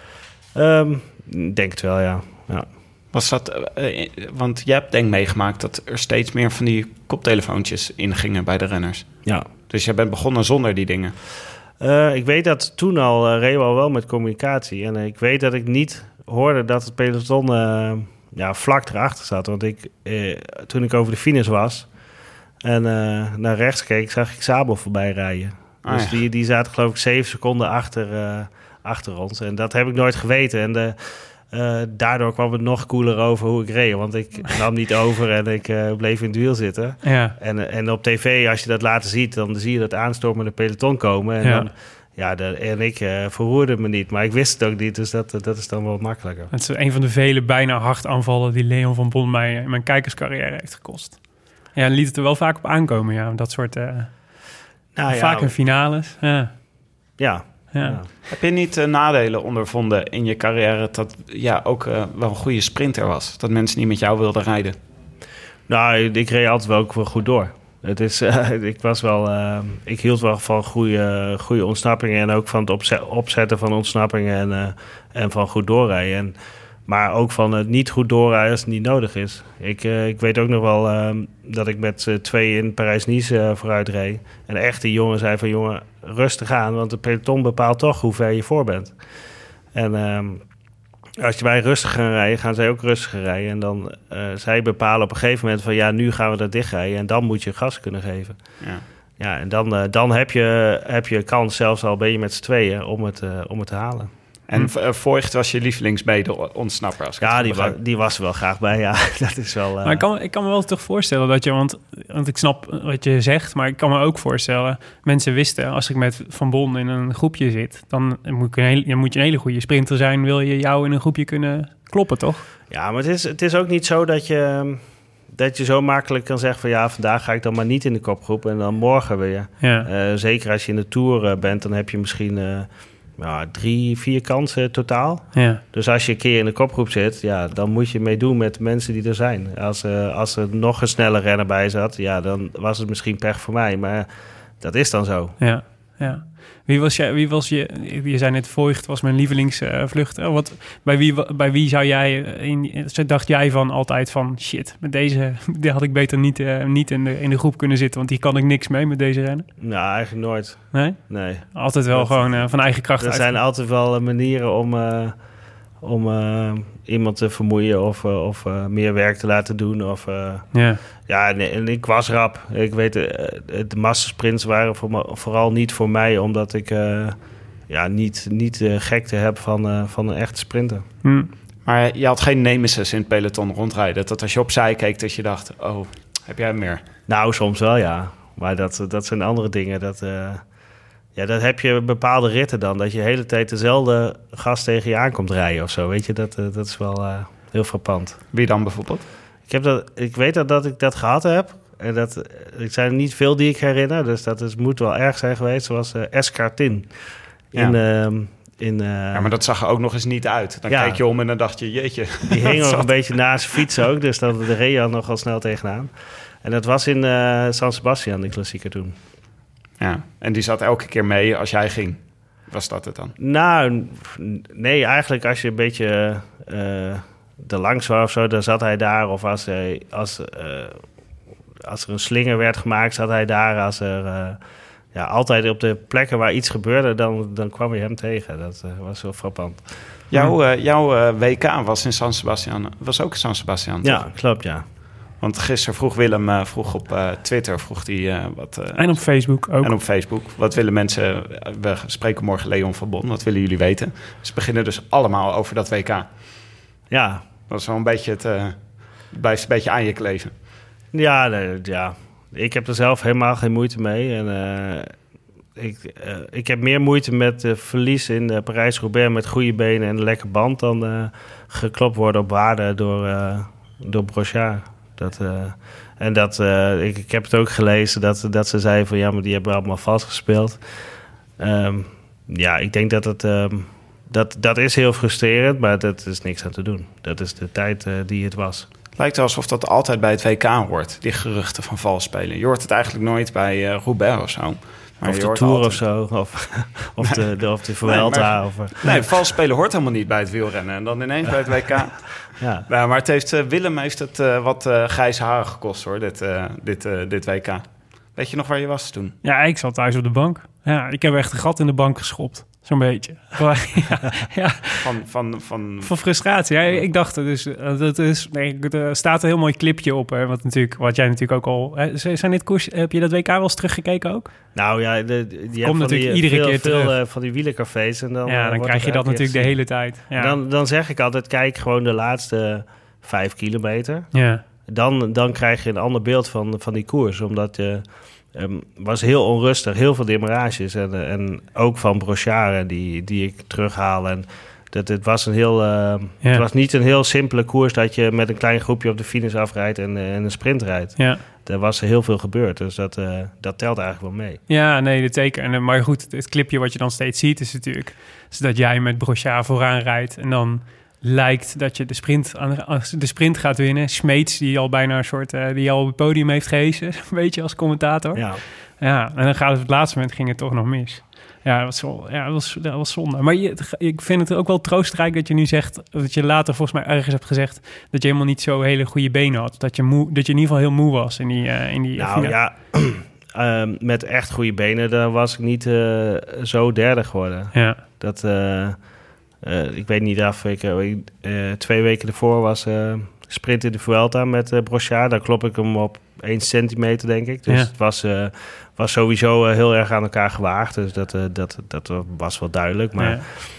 Um, denk het wel, ja. ja. Was dat, uh, want jij hebt denk meegemaakt dat er steeds meer van die koptelefoontjes ingingen bij de renners. Ja. Dus jij bent begonnen zonder die dingen. Uh, ik weet dat toen al uh, reden we al wel met communicatie. En uh, ik weet dat ik niet hoorde dat het peloton uh, ja, vlak erachter zat. Want ik, uh, toen ik over de finish was en uh, naar rechts keek, zag ik Sabel voorbij rijden. Ah, dus ja. die, die zaten geloof ik zeven seconden achter, uh, achter ons. En dat heb ik nooit geweten. En de, uh, daardoor kwam het nog cooler over hoe ik reed. Want ik nam niet over en ik uh, bleef in het wiel zitten. Ja. En, en op tv, als je dat later ziet, dan zie je dat aanstormende peloton komen. En, ja. dan, ja, de, en ik uh, verroerde me niet. Maar ik wist het ook niet, dus dat, dat is dan wel makkelijker. Het is een van de vele bijna hartaanvallen die Leon van Bon mij in mijn kijkerscarrière heeft gekost. Ja, en liet het er wel vaak op aankomen, ja. Dat soort... Uh, nou, vaak ja, in finales. Ja. Ja. Ja. Ja. Heb je niet uh, nadelen ondervonden in je carrière dat ja ook uh, wel een goede sprinter was? Dat mensen niet met jou wilden rijden? Nou, ik reed altijd wel ook wel goed door. Het is, uh, ik was wel, uh, ik hield wel van goede, goede ontsnappingen en ook van het opzet, opzetten van ontsnappingen en, uh, en van goed doorrijden. En, maar ook van het niet goed doorrijden als het niet nodig is. Ik, uh, ik weet ook nog wel uh, dat ik met uh, twee in Parijs-Nice uh, vooruit reed. En echt die jongen zei van jongen, rustig aan, want de peloton bepaalt toch hoe ver je voor bent. En uh, als je wij rustig gaan rijden, gaan zij ook rustig rijden. En dan uh, zij bepalen op een gegeven moment van ja, nu gaan we dat dichtrijden. En dan moet je gas kunnen geven. Ja, ja en dan, uh, dan heb, je, heb je kans, zelfs al ben je met z'n tweeën, om het, uh, om het te halen. En uh, Voigt was je lievelingsmede-ontsnapper? Als ik ja, die, wa- die was er wel graag bij, ja. Dat is wel... Uh... Maar ik kan, ik kan me wel toch voorstellen dat je... Want, want ik snap wat je zegt, maar ik kan me ook voorstellen... Mensen wisten, als ik met Van Bon in een groepje zit... dan moet, ik een hele, dan moet je een hele goede sprinter zijn... wil je jou in een groepje kunnen kloppen, toch? Ja, maar het is, het is ook niet zo dat je... dat je zo makkelijk kan zeggen van... ja, vandaag ga ik dan maar niet in de kopgroep... en dan morgen weer. Ja. Uh, zeker als je in de Tour uh, bent, dan heb je misschien... Uh, Ja, drie, vier kansen totaal. Ja. Dus als je een keer in de kopgroep zit, ja, dan moet je meedoen met de mensen die er zijn. Als, uh, als er nog een snelle renner bij zat, ja, dan was het misschien pech voor mij. Maar dat is dan zo. Ja, ja. Wie was je? Wie was je? Je zei net Voigt was mijn lievelingsvlucht. Uh, wat bij wie? Bij wie zou jij? In, dacht jij van altijd van shit? Met deze, die had ik beter niet, uh, niet in de in de groep kunnen zitten, want hier kan ik niks mee met deze renner. Nou, eigenlijk nooit. Nee. Nee. Altijd wel dat, gewoon uh, van eigen kracht. Er uit. zijn altijd wel uh, manieren om uh, om uh, iemand te vermoeien of uh, of uh, meer werk te laten doen of. Uh, ja. Ja, nee, en ik was rap. Ik weet, uh, de massasprints waren voor me, vooral niet voor mij, omdat ik, uh, ja, niet, niet de gekte heb van, uh, van een echte sprinter. Hm. Maar je had geen nemesis in het peloton rondrijden. Dat als je opzij keek, dat je dacht, oh, heb jij meer? Nou, soms wel, ja. Maar dat, dat zijn andere dingen. Dat, uh, ja, dat heb je bepaalde ritten dan. Dat je de hele tijd dezelfde gast tegen je aankomt rijden of zo. Weet je, dat, uh, dat is wel uh, heel frappant. Wie dan bijvoorbeeld? Ik, heb dat, ik weet dat, dat ik dat gehad heb. En dat, er zijn niet veel die ik herinner. Dus dat is, moet wel erg zijn geweest. Zoals uh, Escartin. In... Ja. Uh, In, uh, ja, maar dat zag er ook nog eens niet uit. Dan ja. keek je om en dan dacht je, jeetje. Die hing nog een beetje naast zijn fiets ook. Dus dat de reed je nog al snel tegenaan. En dat was in uh, San Sebastian, de klassieker toen. Ja, en die zat elke keer mee als jij ging. Was dat het dan? Nou, nee, eigenlijk als je een beetje uh, er langs was of zo, dan zat hij daar. Of als, hij, als, uh, als er een slinger werd gemaakt, zat hij daar. Als er... Uh, Ja, altijd op de plekken waar iets gebeurde, dan, dan kwam je hem tegen. Dat uh, was wel frappant. Jouw, uh, jouw uh, W K was in San Sebastian. Was ook in San Sebastian, toch? Ja, klopt, ja. Want gisteren vroeg Willem uh, vroeg op uh, Twitter vroeg die, uh, wat... Uh, en op Facebook ook. En op Facebook. Wat willen mensen... We spreken morgen Leon van Bon. Wat willen jullie weten? Ze beginnen dus allemaal over dat W K. Ja. Dat is wel een beetje het... Uh, blijft een beetje aan je kleven. Ja, nee, ja. Ik heb er zelf helemaal geen moeite mee. En, uh, ik, uh, ik heb meer moeite met uh, verlies in uh, Parijs-Roubaix met goede benen en een lekker band dan uh, geklopt worden op waarde door, uh, door Brochard. Dat, uh, en dat, uh, ik, ik heb het ook gelezen dat, dat ze zeiden van ja, maar die hebben allemaal vals gespeeld. Um, ja, ik denk dat het... Um, dat, dat is heel frustrerend, maar dat is niks aan te doen. Dat is de tijd uh, die het was. Het lijkt alsof dat altijd bij het W K hoort, die geruchten van vals spelen. Je hoort het eigenlijk nooit bij uh, Roubaix of zo. Maar of je de hoort Tour altijd... of zo, of, of, de, de, of de Vuelta. Nee, maar, of, nee, vals spelen hoort helemaal niet bij het wielrennen. En dan ineens bij het W K. Ja. Ja, maar het heeft, uh, Willem heeft het uh, wat uh, grijze haren gekost, hoor, dit, uh, dit, uh, dit W K. Weet je nog waar je was toen? Ja, ik zat thuis op de bank. Ja, ik heb echt een gat in de bank geschopt. Zo'n beetje. ja, ja. Van, van, van... van frustratie. Ja, ik dacht dus, dat is, nee, er staat een heel mooi clipje op. Hè, wat, natuurlijk, wat jij natuurlijk ook al... Hè, zijn dit koers, heb je dat W K wel eens teruggekeken ook? Nou ja, de, de, je komt natuurlijk die, iedere veel, keer veel terug. Uh, van die wielercafés. En dan, ja, dan uh, krijg je dat natuurlijk de hele tijd. Ja. Dan, dan zeg ik altijd, kijk gewoon de laatste vijf kilometer. Ja. Dan, dan krijg je een ander beeld van, van die koers. Omdat je... Um, was heel onrustig, heel veel demarages. En, en ook van Brochard die, die ik terughaal. En dat, het, was een heel, uh, ja. het was niet een heel simpele koers dat je met een klein groepje op de finish afrijdt en, uh, en een sprint rijdt. Ja. Er was heel veel gebeurd, dus dat, uh, dat telt eigenlijk wel mee. Ja, nee, dat zeker. En, maar goed, het clipje wat je dan steeds ziet is natuurlijk... is dat jij met Brochard vooraan rijdt en dan... lijkt dat je de sprint, aan de sprint gaat winnen. Smeets, die al bijna een soort... Uh, die al op het podium heeft gehezen. Een beetje als commentator. Ja. Ja, en dan gaat het op het laatste moment ging het toch nog mis. Ja, dat was, wel, ja, dat was, dat was zonde. Maar je, ik vind het ook wel troostrijk dat je nu zegt... dat je later volgens mij ergens hebt gezegd... dat je helemaal niet zo hele goede benen had. Dat je, moe, dat je in ieder geval heel moe was in die... Uh, in die nou ja, uh, met echt goede benen... dan was ik niet uh, zo derde geworden. Ja. Dat... Uh, Uh, ik weet niet of ik uh, twee weken ervoor was uh, sprint in de Vuelta met uh, Brochard. Daar klop ik hem op één centimeter, denk ik. Dus ja. het was, uh, was sowieso uh, heel erg aan elkaar gewaagd. Dus dat, uh, dat, dat was wel duidelijk. Maar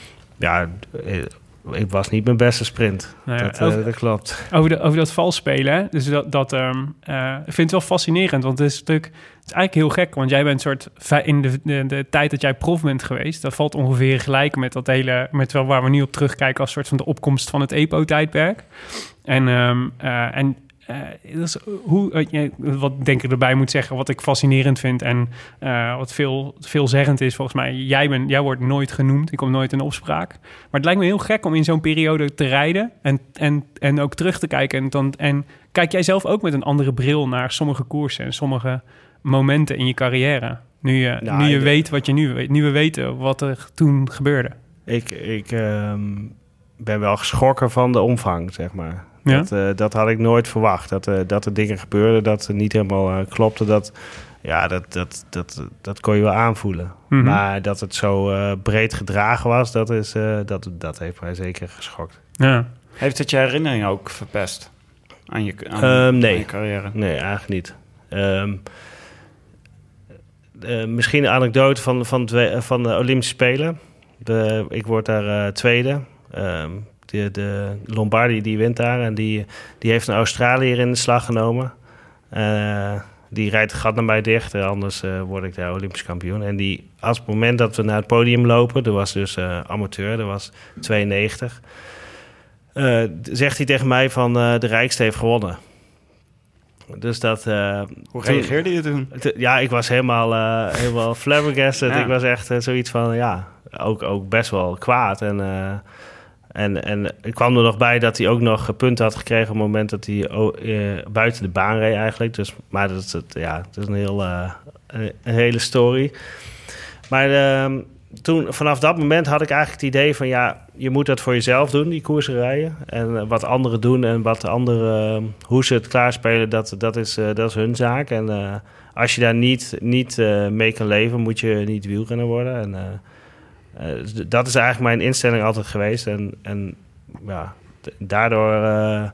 ja, ja ik was niet mijn beste sprint. Nou ja, dat, uh, over, dat klopt. Over, de, over dat vals spelen, hè? Dus dat, dat um, uh, ik vind het wel fascinerend. Want het is natuurlijk... Het is eigenlijk heel gek, want jij bent soort... in de, de, de tijd dat jij prof bent geweest... dat valt ongeveer gelijk met dat hele... met wel waar we nu op terugkijken... als soort van de opkomst van het E P O-tijdperk. En... Um, uh, en Uh, dus hoe, uh, wat denk ik erbij moet zeggen, wat ik fascinerend vind en uh, wat veel, veelzeggend is volgens mij. Jij, ben, jij wordt nooit genoemd, ik kom nooit in opspraak. Maar het lijkt me heel gek om in zo'n periode te rijden en, en, en ook terug te kijken. En, dan, en kijk jij zelf ook met een andere bril naar sommige koersen en sommige momenten in je carrière? Nu je, nou, nu je de... weet wat je nu weet, nu we weten wat er toen gebeurde. Ik, ik um, ben wel geschrokken van de omvang, zeg maar. Ja? Dat, uh, dat had ik nooit verwacht. Dat, uh, dat er dingen gebeurden, dat er niet helemaal uh, klopte. Dat, ja, dat, dat, dat, dat kon je wel aanvoelen. Mm-hmm. Maar dat het zo uh, breed gedragen was, dat, is, uh, dat, dat heeft mij zeker geschokt. Ja. Heeft het je herinnering ook verpest aan je, aan, um, nee. aan je carrière? Nee, eigenlijk niet. Um, uh, misschien een anekdote van, van, de, van de Olympische Spelen. De, ik word daar uh, tweede. Um, de, de Lombardi die wint daar en die, die heeft een Australiër in de slag genomen. Uh, die rijdt het gat naar mij dicht, anders uh, word ik daar Olympisch kampioen. En die, als het moment dat we naar het podium lopen, dat was dus uh, amateur, dat was tweeënnegentig. Uh, zegt hij tegen mij van uh, de rijkste heeft gewonnen. Dus dat... Uh, Hoe reageerde je toen? T- ja, ik was helemaal, uh, helemaal flabbergasted. Ja. Ik was echt uh, zoiets van, ja, ook, ook best wel kwaad. En, uh, en, en ik kwam er nog bij dat hij ook nog punten had gekregen op het moment dat hij uh, buiten de baan reed eigenlijk. Dus, maar dat is, het, ja, dat is een, heel, uh, een, een hele story. Maar uh, toen, vanaf dat moment had ik eigenlijk het idee van, ja, je moet dat voor jezelf doen, die koersen rijden. En uh, wat anderen doen en wat anderen, uh, hoe ze het klaarspelen, dat, dat, is, uh, dat is hun zaak. En uh, als je daar niet, niet uh, mee kan leven, moet je niet wielrenner worden. En uh, uh, dat is eigenlijk mijn instelling altijd geweest. En, en ja, d- daardoor, uh,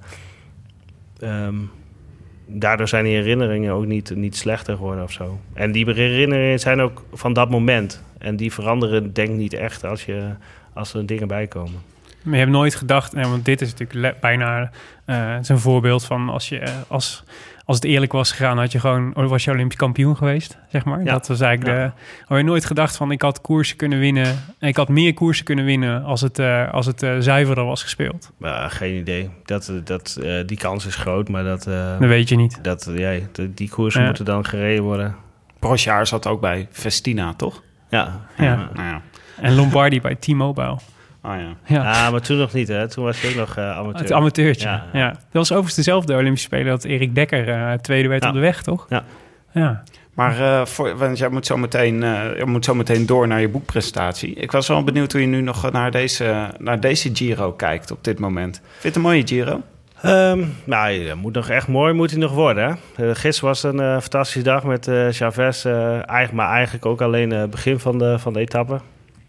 um, daardoor zijn die herinneringen ook niet, niet slechter geworden of zo. En die herinneringen zijn ook van dat moment. En die veranderen denk ik niet echt als, je, als er dingen bij komen. Maar je hebt nooit gedacht, ja, want dit is natuurlijk le- bijna uh, een voorbeeld van als je uh, als, als het eerlijk was gegaan, had je gewoon was je Olympisch kampioen geweest, zeg maar. Ja. Dat was eigenlijk Ja. de. Had je nooit gedacht van ik had koersen kunnen winnen, ik had meer koersen kunnen winnen als het uh, als het uh, zuiverder was gespeeld. Uh, geen idee. Dat, dat, uh, die kans is groot, maar dat. Uh, Dat weet je niet. Dat, uh, ja, de, die koersen Ja. moeten dan gereden worden. Brosjaar zat ook bij Festina, toch? Ja. Ja. ja. Nou ja. En Lombardi bij T-Mobile. Oh ja. Ja. Ah, maar toen nog niet, hè? Toen was hij ook nog uh, amateur. Het amateurtje. Ja, Ja. ja. Dat was overigens dezelfde Olympische Spelen dat Erik Dekker uh, tweede werd Ja. op de weg, toch? Ja. Ja. Maar uh, voor, want jij moet, zo meteen, uh, jij moet zo meteen door naar je boekpresentatie. Ik was wel benieuwd hoe je nu nog naar deze, naar deze Giro kijkt op dit moment. Vind je het een mooie Giro? Um, nou, dat moet nog echt mooi moet hij nog worden. Hè? Uh, gisteren was een uh, fantastische dag met uh, Chavez. Uh, eigenlijk, maar eigenlijk ook alleen het uh, begin van de, van de etappe.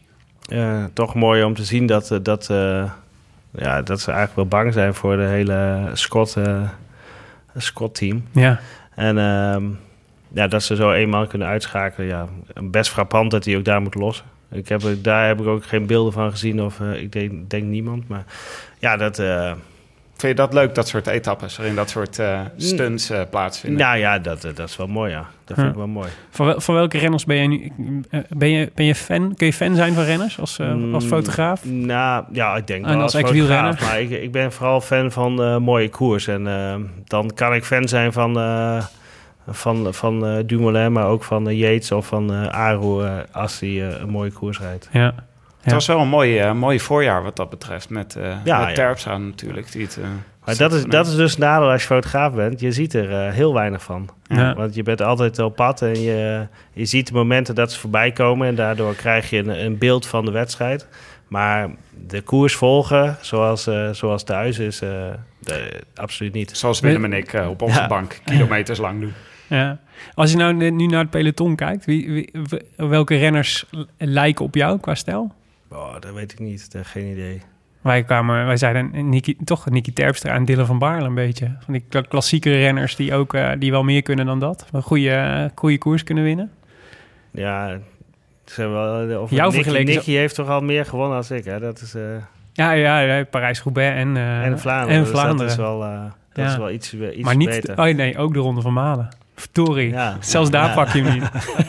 Uh, toch mooi om te zien dat, uh, dat, uh, ja, dat ze eigenlijk wel bang zijn voor de hele Scott, uh, Scott-team. Ja. En uh, ja, dat ze zo eenmaal kunnen uitschakelen. Ja, best frappant dat hij ook daar moet lossen. Ik heb, daar heb ik ook geen beelden van gezien. Of uh, ik denk, denk niemand. Maar ja, dat... Uh, Vind je dat leuk, dat soort etappes, waarin dat soort uh, stunts uh, plaatsvinden? Nou ja, dat, dat is wel mooi, ja. Dat vind ik wel mooi. Van, wel, van welke renners ben je nu? Ben je, ben je fan? Kun je fan zijn van renners als, uh, als fotograaf? Mm, nou, ja, ik denk en wel als, als ex-wielrenner? fotograaf. Maar ik, ik ben vooral fan van uh, mooie koers. En uh, dan kan ik fan zijn van, uh, van, van uh, Dumoulin, maar ook van uh, Yates of van uh, Aru uh, als hij uh, een mooie koers rijdt. Ja. Het ja. was wel een mooi, uh, mooi voorjaar wat dat betreft, met, uh, ja, met Terpstra natuurlijk. Die het, uh, maar dat is, dat is dus een nadeel als je fotograaf bent. Je ziet er uh, heel weinig van. Ja. Want je bent altijd op pad en je, je ziet de momenten dat ze voorbij komen. En daardoor krijg je een, een beeld van de wedstrijd. Maar de koers volgen, zoals, uh, zoals thuis, is uh, de, absoluut niet. Zoals Willem en ik uh, op onze ja. bank kilometers lang doen. Ja. Als je nou nu naar het peloton kijkt, wie, wie, welke renners lijken op jou qua stijl? Oh, dat weet ik niet, dat geen idee. Wij kwamen, wij zeiden Nicky, toch Nicky Terpstra en Dylan van Baarle een beetje. Van die klassiekere renners die ook uh, die wel meer kunnen dan dat. Een goede, goede koers kunnen winnen. Ja, ze wel. Of Jou Nicky, vergeleken Nicky heeft toch al meer gewonnen als ik, hè? Dat is. Uh... Ja, ja, ja Parijs-Roubaix en, uh, en Vlaanderen. En Vlaanderen. Dus dat is wel, uh, dat ja. is wel iets, iets maar niet, beter. Oh nee, ook de Ronde van Malen. Verdorie. Ja. Zelfs daar ja. pak je hem niet.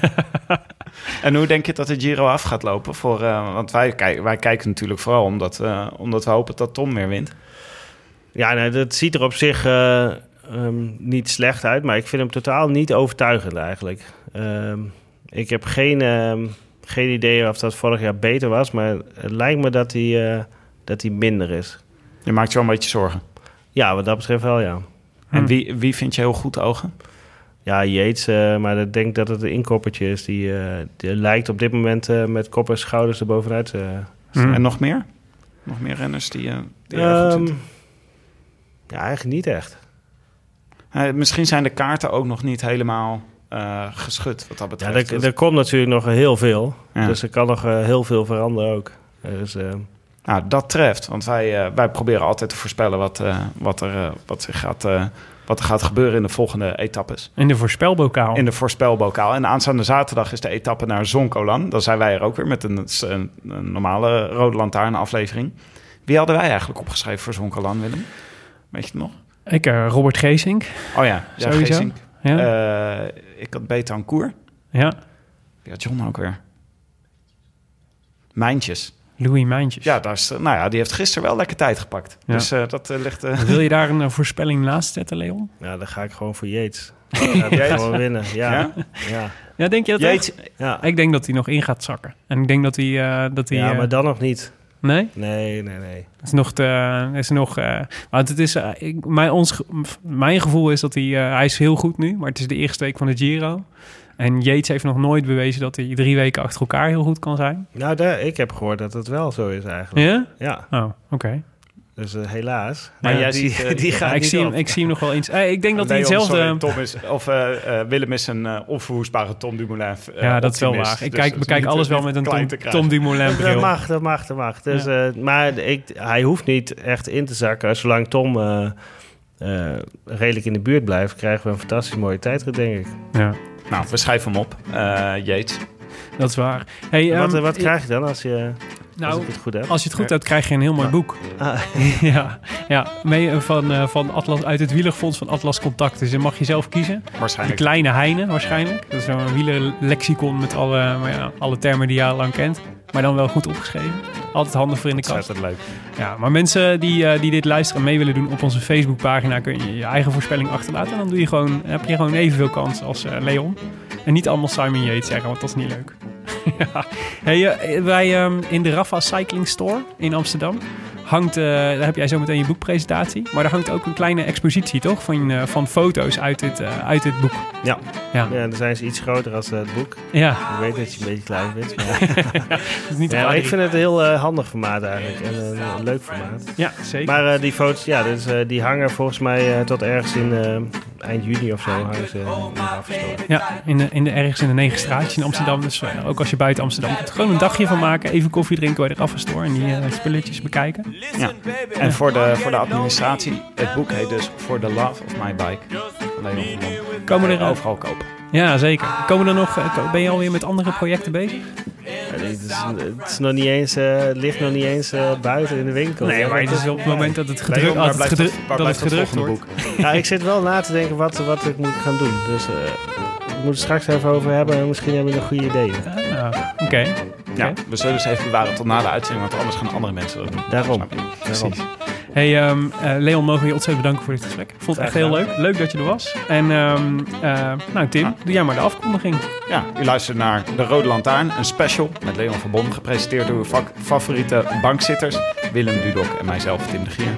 En hoe denk je dat de Giro af gaat lopen? Voor, uh, want wij, kijk, wij kijken natuurlijk vooral omdat, uh, omdat we hopen dat Tom weer wint. Ja, nou, dat ziet er op zich uh, um, niet slecht uit, maar ik vind hem totaal niet overtuigend eigenlijk. Um, ik heb geen, um, geen idee of dat vorig jaar beter was, maar het lijkt me dat hij, uh, dat hij minder is. Je maakt je wel een beetje zorgen? Ja, wat dat betreft wel, ja. En hmm. wie, wie vind je heel goed ogen? Ja, Yates, uh, maar ik denk dat het een inkoppertje is. Die, uh, die lijkt op dit moment uh, met kop en schouders er bovenuit. Uh, hmm. En nog meer? Nog meer renners die, uh, die um, erg goed zitten? Ja, eigenlijk niet echt. Uh, misschien zijn de kaarten ook nog niet helemaal uh, geschud wat dat betreft. Ja, er, er komt natuurlijk nog heel veel. Ja. Dus er kan nog uh, heel veel veranderen ook. Dus, uh, nou, dat treft. Want wij, uh, wij proberen altijd te voorspellen wat, uh, wat, er, uh, wat zich gaat... Uh, wat wat er gaat gebeuren in de volgende etappes. In de voorspelbokaal. In de voorspelbokaal. En aanstaande zaterdag is de etappe naar Zoncolan. Dan zijn wij er ook weer met een, een, een normale Rode Lantaarn aflevering. Wie hadden wij eigenlijk opgeschreven voor Zoncolan, Willem? Weet je het nog? Ik, uh, Robert Geesink. Oh ja, ja Sowieso. Geesink. Ja. Uh, ik had Betancourt. Ja. Wie had John ook weer? Mijntjes. Louis Mijntjes. Ja, daar is, nou ja, die heeft gisteren wel lekker tijd gepakt. Ja. Dus uh, dat uh, ligt... Uh... Wil je daar een uh, voorspelling naast zetten, Leon? Ja, dan ga ik gewoon voor Yates. Ja, die gaan gewoon winnen. Ja. Ja? Ja. Ja, denk je dat Yates, ja. Ik denk dat hij nog in gaat zakken. En ik denk dat hij... Uh, dat hij ja, uh... maar dan nog niet. Nee? Nee, nee, nee. Het is nog... Te, is nog uh, want het is... Uh, ik, mijn, ons, mijn gevoel is dat hij... Uh, hij is heel goed nu, maar het is de eerste week van de Giro. En Yates heeft nog nooit bewezen dat hij drie weken achter elkaar heel goed kan zijn. Nou, daar, ik heb gehoord dat het wel zo is eigenlijk. Ja? Ja. Oh, oké. Okay. Dus uh, helaas. Maar ja, jij die, ziet... Uh, die gaat ja, ik, niet zie hem, op. ik zie hem nog wel eens... Eh, ik denk dat hij Leon, hetzelfde... Sorry, Tom is, of uh, uh, Willem is een uh, onverwoestbare Tom Dumoulin uh, Ja, dat is wel optimist. waar. Ik Dus kijk, bekijk alles wel met een Tom, Tom Dumoulin bril. Dat mag, dat mag, dat mag. Dus, ja. uh, maar ik, hij hoeft niet echt in te zakken. Zolang Tom uh, uh, redelijk in de buurt blijft, krijgen we een fantastisch mooie tijdrit, denk ik. Ja. Nou, we schrijven hem op. Uh, Yates. Dat is waar. Hey, wat, um, wat krijg je dan als je... Nou, als ik het goed heb. Als je het goed hebt, krijg je een heel mooi boek. Ah. ja, ja, mee van, uh, van Atlas, uit het wielerfonds van Atlas Contact. Dus dan mag je zelf kiezen. Waarschijnlijk. De kleine Heine, waarschijnlijk. Dat is zo'n wielerlexicon met alle, maar ja, alle termen die je al lang kent. Maar dan wel goed opgeschreven. Altijd handig voor in de kast. Dat is leuk. Ja, maar mensen die, uh, die dit luisteren en mee willen doen op onze Facebookpagina, kun je je eigen voorspelling achterlaten. En dan doe je gewoon, heb je gewoon evenveel kans als uh, Leon. En niet allemaal Simon Yates zeggen, want dat is niet leuk. ja. Hey, uh, wij um, in de Rafa Cycling Store in Amsterdam hangt, uh, daar heb jij zo meteen je boekpresentatie. Maar daar hangt ook een kleine expositie, toch? Van, uh, van foto's uit dit, uh, uit dit boek. Ja. Ja. ja, dan zijn ze iets groter als uh, het boek. Ja. Ik weet dat je een beetje klein bent. Maar ja, is niet ja, maar ik vind het een heel uh, handig formaat eigenlijk. En een uh, leuk formaat. Ja, zeker. Maar uh, die foto's, ja, dus, uh, die hangen volgens mij uh, tot ergens in uh, eind juni of zo hangen ze in de afgestoren. Ja, in de, in de, ergens in de negen straatjes in Amsterdam. Dus uh, ook als je buiten Amsterdam komt, gewoon een dagje van maken. Even koffie drinken bij de Rafa Store en die uh, spulletjes bekijken. Ja. En ja. voor, de, voor de administratie, het boek heet dus For the Love of My Bike. Van Leon van Bon. Komen er overal kopen. Ja, zeker. Komen er nog, ben je alweer met andere projecten bezig? Ja, het, is, het is nog niet eens, uh, ligt nog niet eens uh, buiten in de winkel. Nee, maar het is op het moment dat het gedrukt, Leon, dat het gedru- dat, dat het gedrukt wordt. Boek? Ja, ik zit wel na te denken wat, wat ik moet gaan doen. Dus uh, ik moet het straks even over hebben en misschien hebben we nog goede ideeën. Ah, Oké. Okay. Ja, okay. We zullen dus even bewaren tot na de uitzending, want anders gaan andere mensen dat doen. Daarom. Precies. Hey um, uh, Leon, mogen we je ontzettend bedanken voor dit gesprek. Ik vond het echt heel leuk. Leuk dat je er was. En um, uh, nou Tim, ja. doe jij maar de afkondiging. Ja, u luistert naar De Rode Lantaarn, een special met Leon van Bon, gepresenteerd door uw vak- favoriete bankzitters, Willem Dudok en mijzelf, Tim de Gier.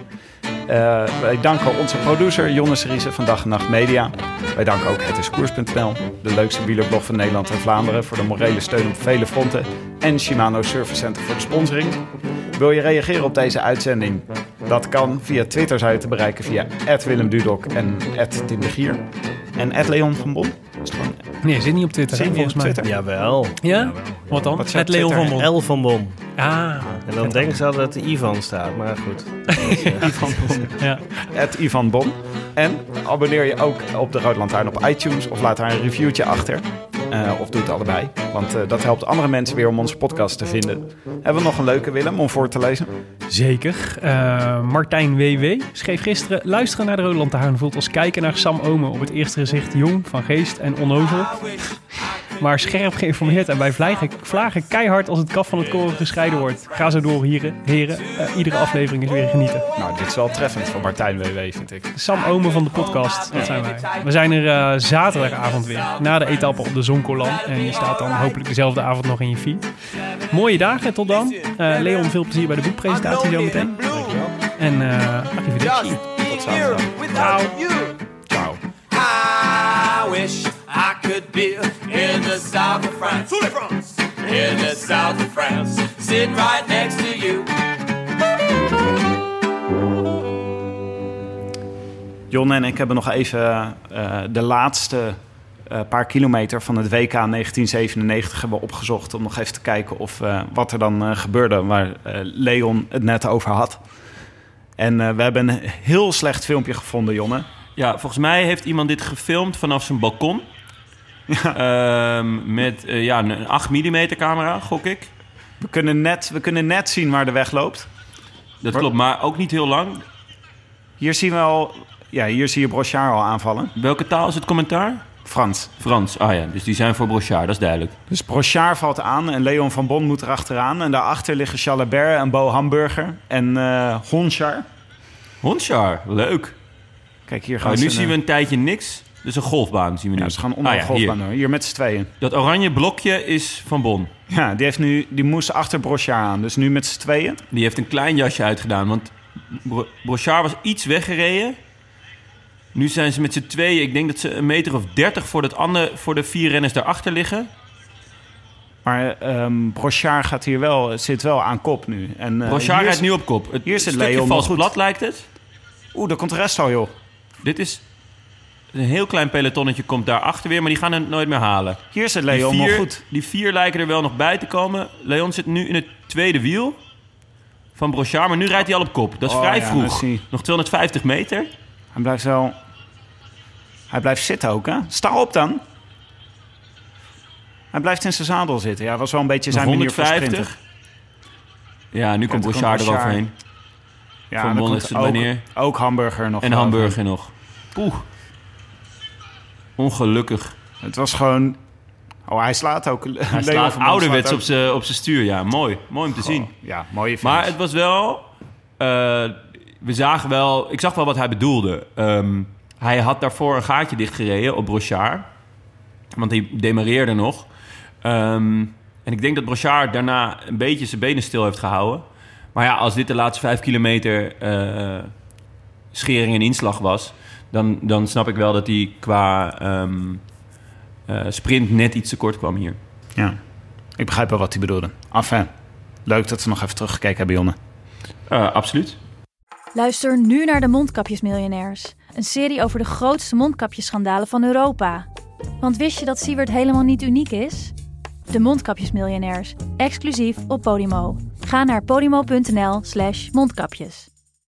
Uh, wij danken onze producer Jonne Seriese van Dag en Nacht Media. Wij danken ook het is koers punt n l, de leukste wielerblog van Nederland en Vlaanderen, voor de morele steun op vele fronten. En Shimano Service Center voor de sponsoring. Wil je reageren op deze uitzending? Dat kan via Twitter, zou je te bereiken via at Willem Dudok en at Tim de Gier. En at Leon van Bon. Is het gewoon... Nee, zit niet op Twitter. Zit niet op Twitter? Jawel. Ja? Jawel. Wat dan? Wat at Leon van Bon. L van Bon. Ah. En dan denken ze altijd dat de Ivan staat, maar goed. Ivan Bon. Ja. At Ivan Bon. En abonneer je ook op de Rode Lantaarn op iTunes of laat daar een reviewtje achter. Uh, of doe het allebei, want uh, dat helpt andere mensen weer om onze podcast te vinden. Hebben we nog een leuke, Willem, om voor te lezen? Zeker. Uh, Martijn W W schreef gisteren: luisteren naar de Rode Lantaarn voelt als kijken naar Sam Omen op het eerste gezicht jong, van geest en onnozel. Maar scherp geïnformeerd en bij vlagen, vlagen keihard als het kaf van het koren gescheiden wordt. Ga zo door, heren. heren. Uh, iedere aflevering is weer genieten. Nou, dit is wel treffend van Martijn W W, vind ik. Sam Omen van de podcast, dat zijn wij. We zijn er uh, zaterdagavond weer, na de etappe op de Zoncolan. En die staat dan hopelijk dezelfde avond nog in je feed. Mooie dagen, tot dan. Uh, Leon, veel plezier bij de boekpresentatie zo meteen. Dankjewel. En uh, arrivederci. Tot zaterdag. Ciao. Ciao. I wish I could be in the south of France. In the south of France. Sitting right next to you. Jon en ik hebben nog even uh, de laatste uh, paar kilometer van het W K negentien zevenennegentig hebben opgezocht om nog even te kijken of uh, wat er dan uh, gebeurde waar uh, Leon het net over had. En uh, we hebben een heel slecht filmpje gevonden, Jonne. Ja, volgens mij heeft iemand dit gefilmd vanaf zijn balkon. Ja. Um, met uh, ja, een acht millimeter camera, gok ik. We kunnen, net, we kunnen net zien waar de weg loopt. Dat maar, klopt, maar ook niet heel lang. Hier zien we al... Ja, hier zie je Brochard al aanvallen. Welke taal is het commentaar? Frans. Frans, ah ja, dus die zijn voor Brochard, dat is duidelijk. Dus Brochard valt aan en Leon van Bon moet erachteraan. En daarachter liggen Jalabert en Bo Hamburger en uh, Honchar. Honchar, leuk. Kijk, hier gaan oh, ze... Nu zien we een tijdje niks. Dus een golfbaan zien we nu. Ja, ze gaan onder ah, een ja, golfbaan hier. hier met z'n tweeën. Dat oranje blokje is Van Bon. Ja, die, heeft nu, die moest achter Brochard aan. Dus nu met z'n tweeën. Die heeft een klein jasje uitgedaan. Want Bro- Brochard was iets weggereden. Nu zijn ze met z'n tweeën. Ik denk dat ze een meter of dertig voor, dat andere, voor de vier renners daarachter liggen. Maar um, Brochard gaat hier wel, zit wel aan kop nu. En, uh, Brochard rijdt nu op kop. Het hier zit stukje Leon vals plat lijkt het. Oeh, daar komt de rest al, joh. Dit is... Een heel klein pelotonnetje komt daarachter weer, maar die gaan het nooit meer halen. Hier zit Leon vier, nog goed. Die vier lijken er wel nog bij te komen. Leon zit nu in het tweede wiel van Brochard, maar nu rijdt hij al op kop. Dat is oh, vrij ja, vroeg. Nog tweehonderdvijftig meter. Hij blijft wel... Hij blijft zitten ook, hè? Sta op dan. Hij blijft in zijn zadel zitten. Ja, dat was wel een beetje zijn manier voor sprinten. Ja, nu komt Brochard eroverheen. Ja, Van Bon is het ook, ook Hamburger nog. En Hamburger nog. Poeh. Ongelukkig. Het was gewoon... Oh, hij slaat ook. Hij slaat ouderwets op zijn op zijn stuur, ja. Mooi. Mooi om te Goh, zien. Ja, mooie finish. Maar het was wel... Uh, we zagen wel... Ik zag wel wat hij bedoelde. Um, hij had daarvoor een gaatje dichtgereden op Brochard. Want hij demareerde nog. Um, en ik denk dat Brochard daarna een beetje zijn benen stil heeft gehouden. Maar ja, als dit de laatste vijf kilometer uh, schering en inslag was... Dan, dan snap ik wel dat hij qua um, uh, sprint net iets te kort kwam hier. Ja, ik begrijp wel wat hij bedoelde. Enfin, leuk dat we nog even teruggekeken hebben, Jonne. Uh, absoluut. Luister nu naar de Mondkapjesmiljonairs. Een serie over de grootste mondkapjesschandalen van Europa. Want wist je dat Siewert helemaal niet uniek is? De Mondkapjesmiljonairs, exclusief op Podimo. Ga naar podimo.nl slash mondkapjes.